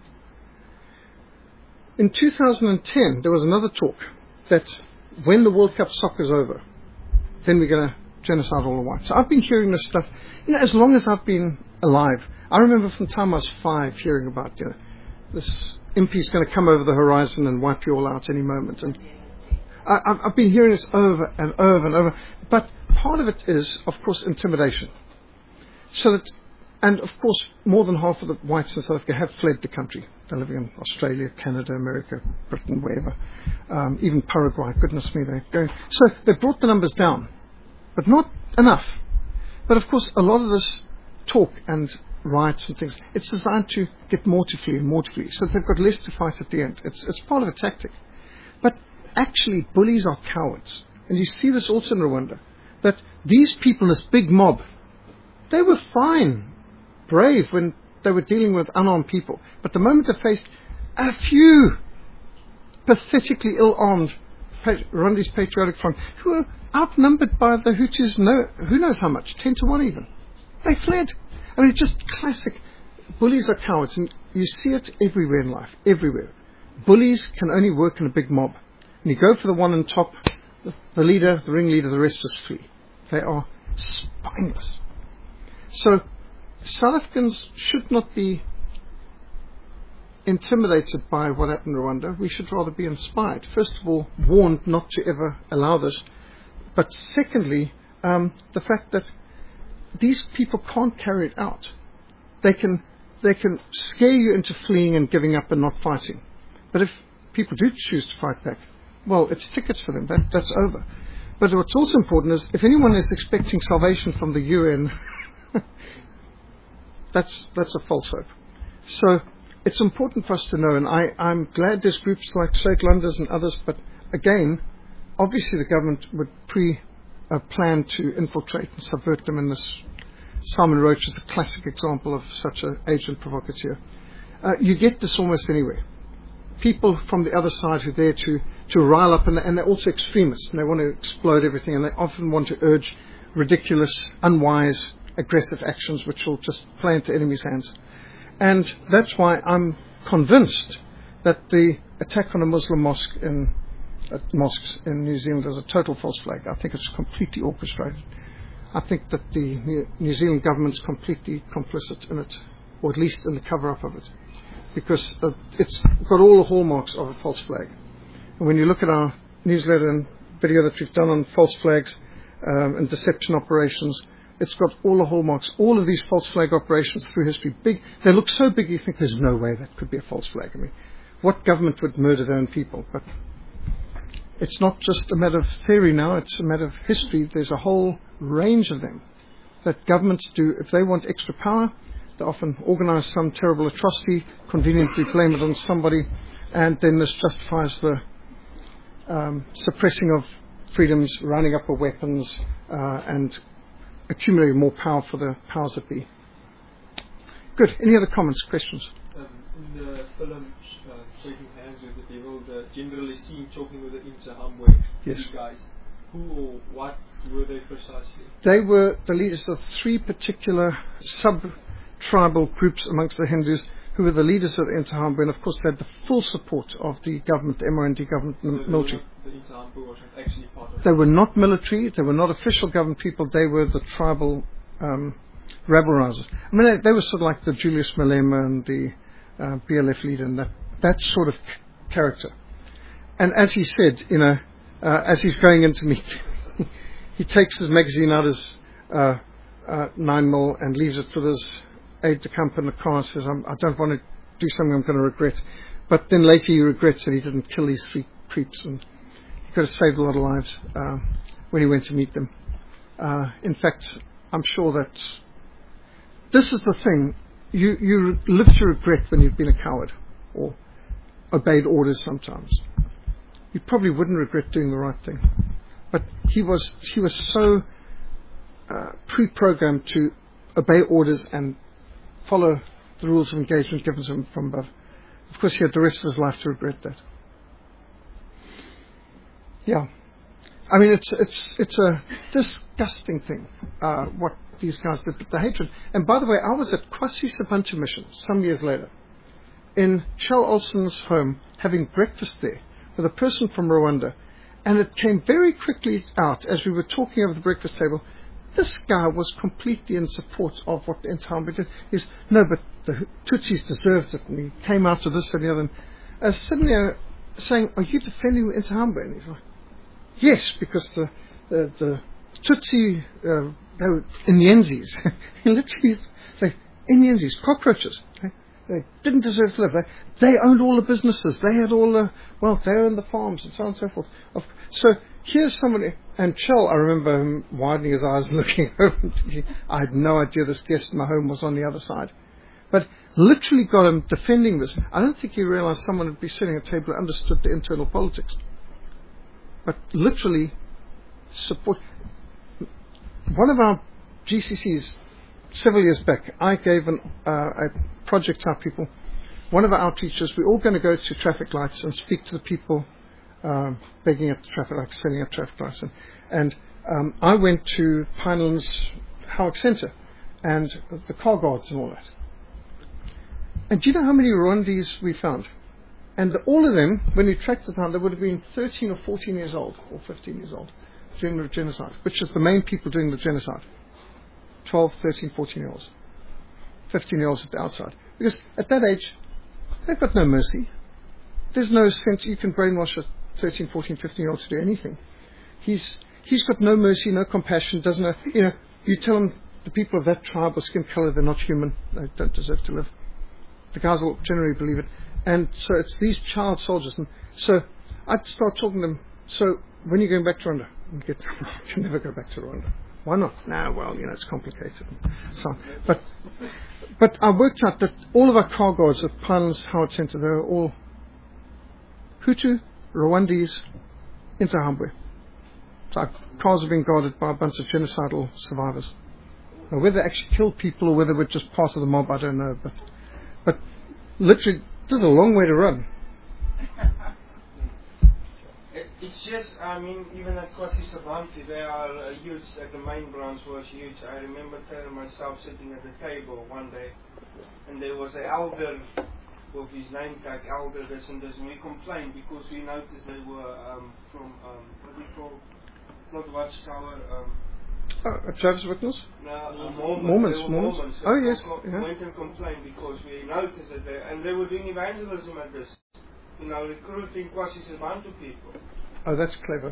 Speaker 1: in 2010, there was another talk that when the World Cup soccer is over, then we're going to genocide all the whites. So I've been hearing this stuff, as long as I've been alive. I remember from the time I was 5 hearing about, this impi's going to come over the horizon and wipe you all out any moment. And I've been hearing this over and over and over. But part of it is, of course, intimidation. So that, and of course, more than half of the whites in South Africa have fled the country. They're living in Australia, Canada, America, Britain, wherever. Even Paraguay, goodness me, they're going. So they brought the numbers down, but not enough. But of course, a lot of this talk and riots and things, it's designed to get more to flee and more to flee, so they've got less to fight at the end. It's part of a tactic. But actually, bullies are cowards. And you see this also in Rwanda, that these people, this big mob, they were fine, brave when they were dealing with unarmed people. But the moment they faced a few pathetically ill-armed Rwandese Patriotic Front, who were outnumbered by the Hutus, who knows how much, 10 to 1 even, they fled. I mean, it's just classic. Bullies are cowards, and you see it everywhere in life, everywhere. Bullies can only work in a big mob. And you go for the one on top, the leader, the ringleader, the rest just flee. They are spineless. So South Africans should not be intimidated by what happened in Rwanda. We should rather be inspired. First of all, warned not to ever allow this. But secondly, the fact that these people can't carry it out. They can scare you into fleeing and giving up and not fighting. But if people do choose to fight back, well, it's tickets for them. That's over. But what's also important is if anyone is expecting salvation from the UN, that's a false hope. So it's important for us to know, and I'm glad there's groups like St. Londoners and others, but again, obviously the government would plan to infiltrate and subvert them in this. Simon Roach is a classic example of such an agent provocateur. You get this almost anywhere. People from the other side who are there to rile up, and they're also extremists, and they want to explode everything, and they often want to urge ridiculous, unwise, aggressive actions which will just play into enemies' hands. And that's why I'm convinced that the attack on a Muslim mosques in New Zealand is a total false flag. I think it's completely orchestrated. I think that the New Zealand government's completely complicit in it, or at least in the cover-up of it, because it's got all the hallmarks of a false flag. And when you look at our newsletter and video that we've done on false flags and deception operations, it's got all the hallmarks. All of these false flag operations through history, big. They look so big you think there's no way that could be a false flag. I mean, what government would murder their own people? But it's not just a matter of theory now, it's a matter of history. There's a whole range of them that governments do. If they want extra power, they often organize some terrible atrocity, conveniently blame it on somebody, and then this justifies the suppressing of freedoms, rounding up of weapons, and accumulating more power for the powers that be. Good. Any other comments, questions?
Speaker 5: In the film Shaking Hands with the Devil, the general is seen talking with the Interahamwe.
Speaker 1: Yes.
Speaker 5: These guys. Who or what were they precisely?
Speaker 1: They were the leaders of 3 particular sub-tribal groups amongst the Hindus who were the leaders of the Interahamwe, and of course they had the full support of the government, the MRND government, and the military.
Speaker 5: The Interahamwe wasn't actually part of.
Speaker 1: They were not military, they were not official government people, they were the tribal rabble-rousers. I mean, they were sort of like the Julius Malema and the BLF leader, and that sort of character. And as he said, as he's going in to meet, he takes his magazine out, his 9mm, and leaves it with his aide-de-camp in the car and says, I don't want to do something I'm going to regret. But then later he regrets that he didn't kill these 3 creeps, and he could have saved a lot of lives when he went to meet them. In fact, I'm sure that this is the thing. You live to regret when you've been a coward or obeyed orders sometimes. You probably wouldn't regret doing the right thing. But he was so pre-programmed to obey orders and follow the rules of engagement given to him from above. Of course, he had the rest of his life to regret that. Yeah. I mean, it's a disgusting thing, what these guys did, but the hatred. And by the way, I was at Kwasi Sabantu Mission some years later, in Shell Olsen's home, having breakfast there with a person from Rwanda, and it came very quickly out as we were talking over the breakfast table. This guy was completely in support of what the Interahamwe did. He's, no, but the Tutsis deserved it, and he came out to this and the other. And suddenly saying, are you defending the Interahamwe? And he's like, yes, because the Tutsi, they were Inyensis. Literally, they Inyensis, cockroaches. They didn't deserve to live. They owned all the businesses. They had all the wealth. They owned the farms and so on and so forth. So here's somebody, and Chell, I remember him widening his eyes and looking over. I had no idea this guest in my home was on the other side. But literally got him defending this. I don't think he realized someone would be sitting at a table that understood the internal politics. But literally support. One of our GCCs several years back, I gave a project to our people. One of our outreachers, we're all going to go to traffic lights and speak to the people begging up the traffic lights, setting up traffic lights. And I went to Pinelands Howick Centre and the car guards and all that. And do you know how many Rwandese we found? And all of them, when we tracked it down, they would have been 13 or 14 years old, or 15 years old, during the genocide, which is the main people doing the genocide. 12, 13, 14-year-olds. 15-year-olds at the outside. Because at that age, they've got no mercy. There's no sense you can brainwash a 13, 14, 15-year-old to do anything. He's got no mercy, no compassion, doesn't know. You tell him the people of that tribe or skin color, they're not human, they don't deserve to live. The guys will generally believe it. And so it's these child soldiers. And so I'd start talking to them. So when are you going back to Rwanda? You can never go back to Rwanda. Why not? No, well, it's complicated. So, but I worked out that all of our car guards at Pinelands Howard Centre, they were all Hutu, Rwandese, Interahamwe. So our cars are being guarded by a bunch of genocidal survivors. Now, whether they actually killed people or whether they were just part of the mob, I don't know. But literally, there's a long way to run.
Speaker 4: It's just, even at Kwasi Sabantu, they are huge, the main branch was huge. I remember telling myself sitting at the table one day, and there was an elder with his name tag, elder this and this, and we complained because we noticed they were from, what do you call, not Watchtower,
Speaker 1: Jehovah's Witness?
Speaker 4: No,
Speaker 1: Mormons.
Speaker 4: So
Speaker 1: oh, yes.
Speaker 4: Went and complained because we noticed that they were doing evangelism at this, recruiting Kwasi Sabantu people.
Speaker 1: Oh, that's clever.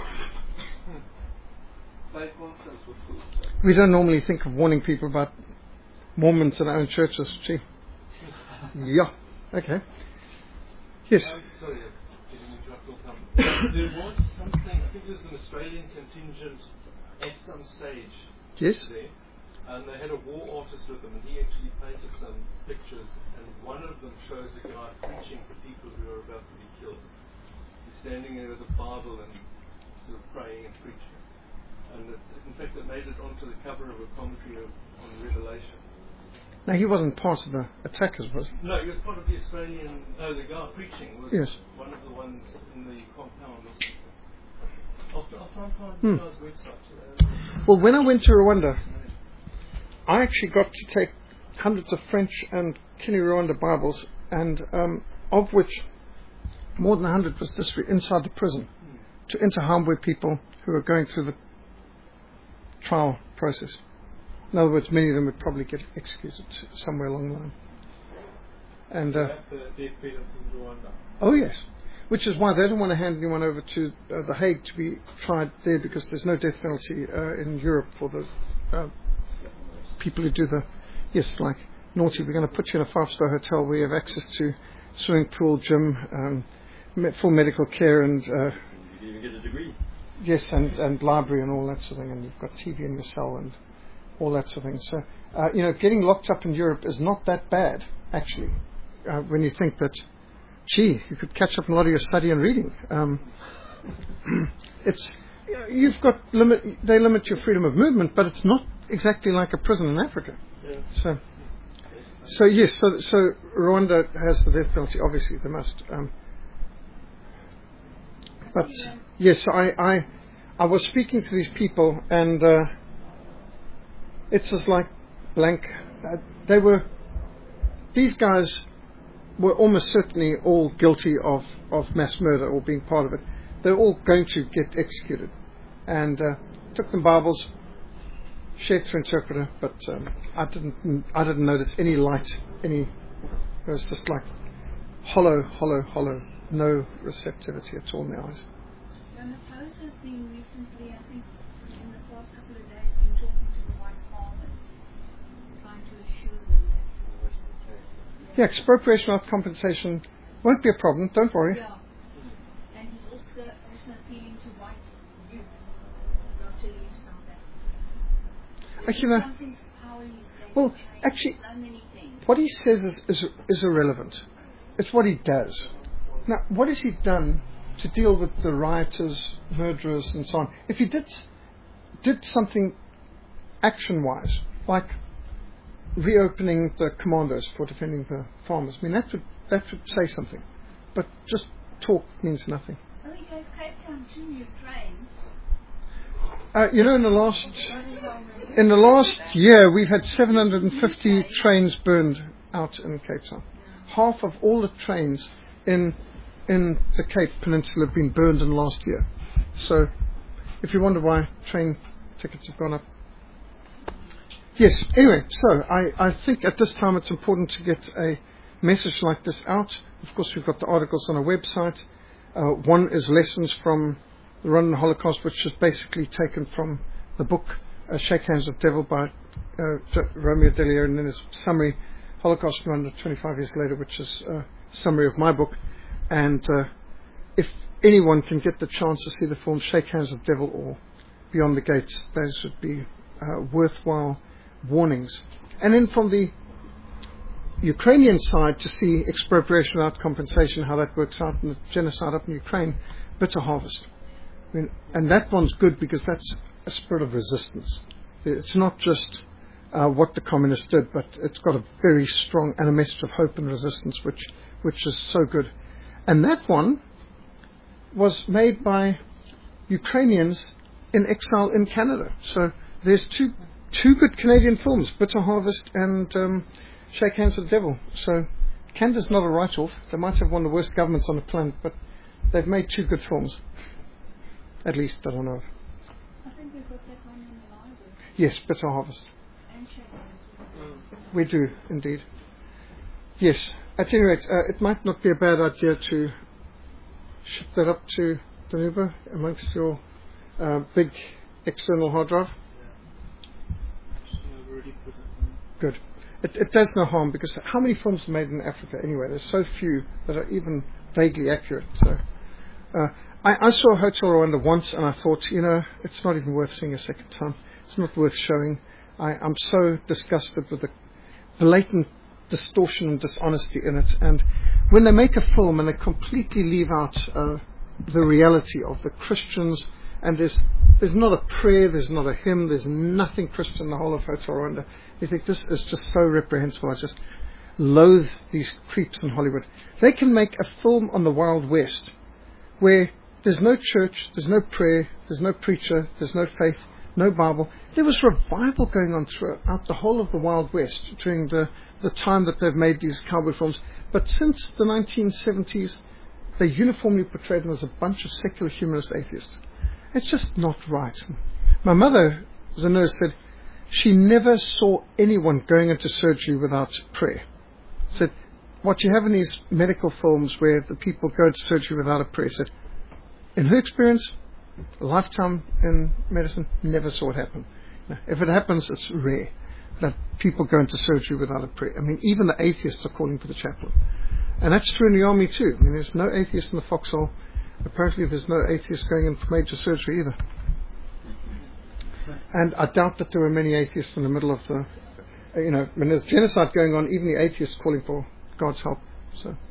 Speaker 4: By conference with food.
Speaker 1: We don't normally think of warning people about Mormons in our own churches. Gee. Yeah. Okay. Yes.
Speaker 6: Sorry, there was something, I think there was an Australian contingent at some stage.
Speaker 1: Yes.
Speaker 6: There, and they had a war artist with them, and he actually painted some pictures, and one of them shows a guy preaching to people who are about to be killed. He's standing there with a Bible and sort of praying and preaching. And in fact, it made it onto the cover of a commentary on Revelation.
Speaker 1: Now, he wasn't part of the attackers, was he?
Speaker 6: No, he was part of the Australian. No, the guy preaching was one of the ones in the compound. I'll try and find the guy's website.
Speaker 1: Well, when I went to Rwanda, I actually got to take hundreds of French and Kinyarwanda Bibles, and of which more than 100 was distributed inside the prison to Interahamwe people who were going through the trial process. In other words, many of them would probably get executed somewhere along the line. And oh yes, which is why they don't want to hand anyone over to The Hague to be tried there, because there's no death penalty in Europe for the people who do like naughty. We're going to put you in a 5-star hotel where you have access to swimming pool, gym, full medical care, and
Speaker 2: you even get a degree.
Speaker 1: Yes, and library and all that sort of thing, and you've got TV in your cell and all that sort of thing. So, getting locked up in Europe is not that bad, actually, when you think that, gee, you could catch up on a lot of your study and reading. They limit your freedom of movement, but it's not exactly like a prison in Africa.
Speaker 5: Yeah.
Speaker 1: So yes, so Rwanda has the death penalty. Obviously, they must. But yes, I was speaking to these people, and it's just like blank. These guys were almost certainly all guilty of mass murder or being part of it. They're all going to get executed, and took them Bibles, shared through interpreter, but I didn't notice any light. It was just like hollow, no receptivity at all in the eyes.
Speaker 7: And the Post has been recently, I think, in the past couple of days, been talking to the white farmers, trying to assure them that.
Speaker 1: Yeah, expropriation without compensation won't be a problem. Don't worry.
Speaker 7: Yeah. And he's also appealing to white youth not to leave South Africa.
Speaker 1: Well, actually, what he says is irrelevant. It's what he does. Now, what has he done to deal with the rioters, murderers, and so on? If he did something action-wise, like reopening the commandos for defending the farmers, I mean, that would say something. But just talk means nothing.
Speaker 7: Well, he gave Cape Town 2 new trains.
Speaker 1: In the last year, we've had 750 trains burned out in Cape Town. Half of all the trains in the Cape Peninsula have been burned in the last year. So, if you wonder why train tickets have gone up. Yes, anyway, so I think at this time it's important to get a message like this out. Of course, we've got the articles on our website. One is Lessons from the Rwandan Holocaust, which is basically taken from the book Shake Hands with Devil by Romeo Delia, and then there's summary, Holocaust in Rwanda 25 years later, which is a summary of my book. And if anyone can get the chance to see the film Shake Hands with Devil or Beyond the Gates, those would be worthwhile warnings. And then from the Ukrainian side, to see expropriation without compensation, how that works out in the genocide up in Ukraine, Bitter Harvest. I mean, and that one's good because that's a spirit of resistance. It's not just what the communists did, but it's got a very strong and a message of hope and resistance, which is so good. And that one was made by Ukrainians in exile in Canada. So there's two good Canadian films, Bitter Harvest and Shake Hands with the Devil. So Canada's not a write-off. They might have one of the worst governments on the planet, but they've made two good films. At least, I don't know.
Speaker 7: I think we've got that one in the library.
Speaker 1: Yes, Bitter Harvest.
Speaker 7: And Shake Hands.
Speaker 1: We do, indeed. Yes. At any rate, it might not be a bad idea to ship that up to Danuba amongst your big external hard drive. Good. It does no harm, because how many films are made in Africa anyway? There's so few that are even vaguely accurate. So I saw Hotel Rwanda once, and I thought, it's not even worth seeing a second time. It's not worth showing. I'm so disgusted with the blatant distortion and dishonesty in it. And when they make a film and they completely leave out the reality of the Christians, and there's not a prayer, there's not a hymn, there's nothing Christian in the whole of Hotel Rwanda. You think this is just so reprehensible. I just loathe these creeps in Hollywood. They can make a film on the Wild West where there's no church, there's no prayer, there's no preacher, there's no faith, no Bible. There was revival going on throughout the whole of the Wild West during the time that they've made these cowboy films. But since the 1970s, they uniformly portrayed them as a bunch of secular humanist atheists. It's just not right. My mother, as a nurse, said she never saw anyone going into surgery without prayer. Said, what you have in these medical films where the people go into surgery without a prayer, said, in her experience, a lifetime in medicine, never saw it happen. Now, if it happens, it's rare that people go into surgery without a prayer. I mean, even the atheists are calling for the chaplain. And that's true in the army too. I mean, there's no atheist in the foxhole. Apparently there's no atheists going in for major surgery either. And I doubt that there were many atheists in the middle of the when there's genocide going on, even the atheists calling for God's help. So.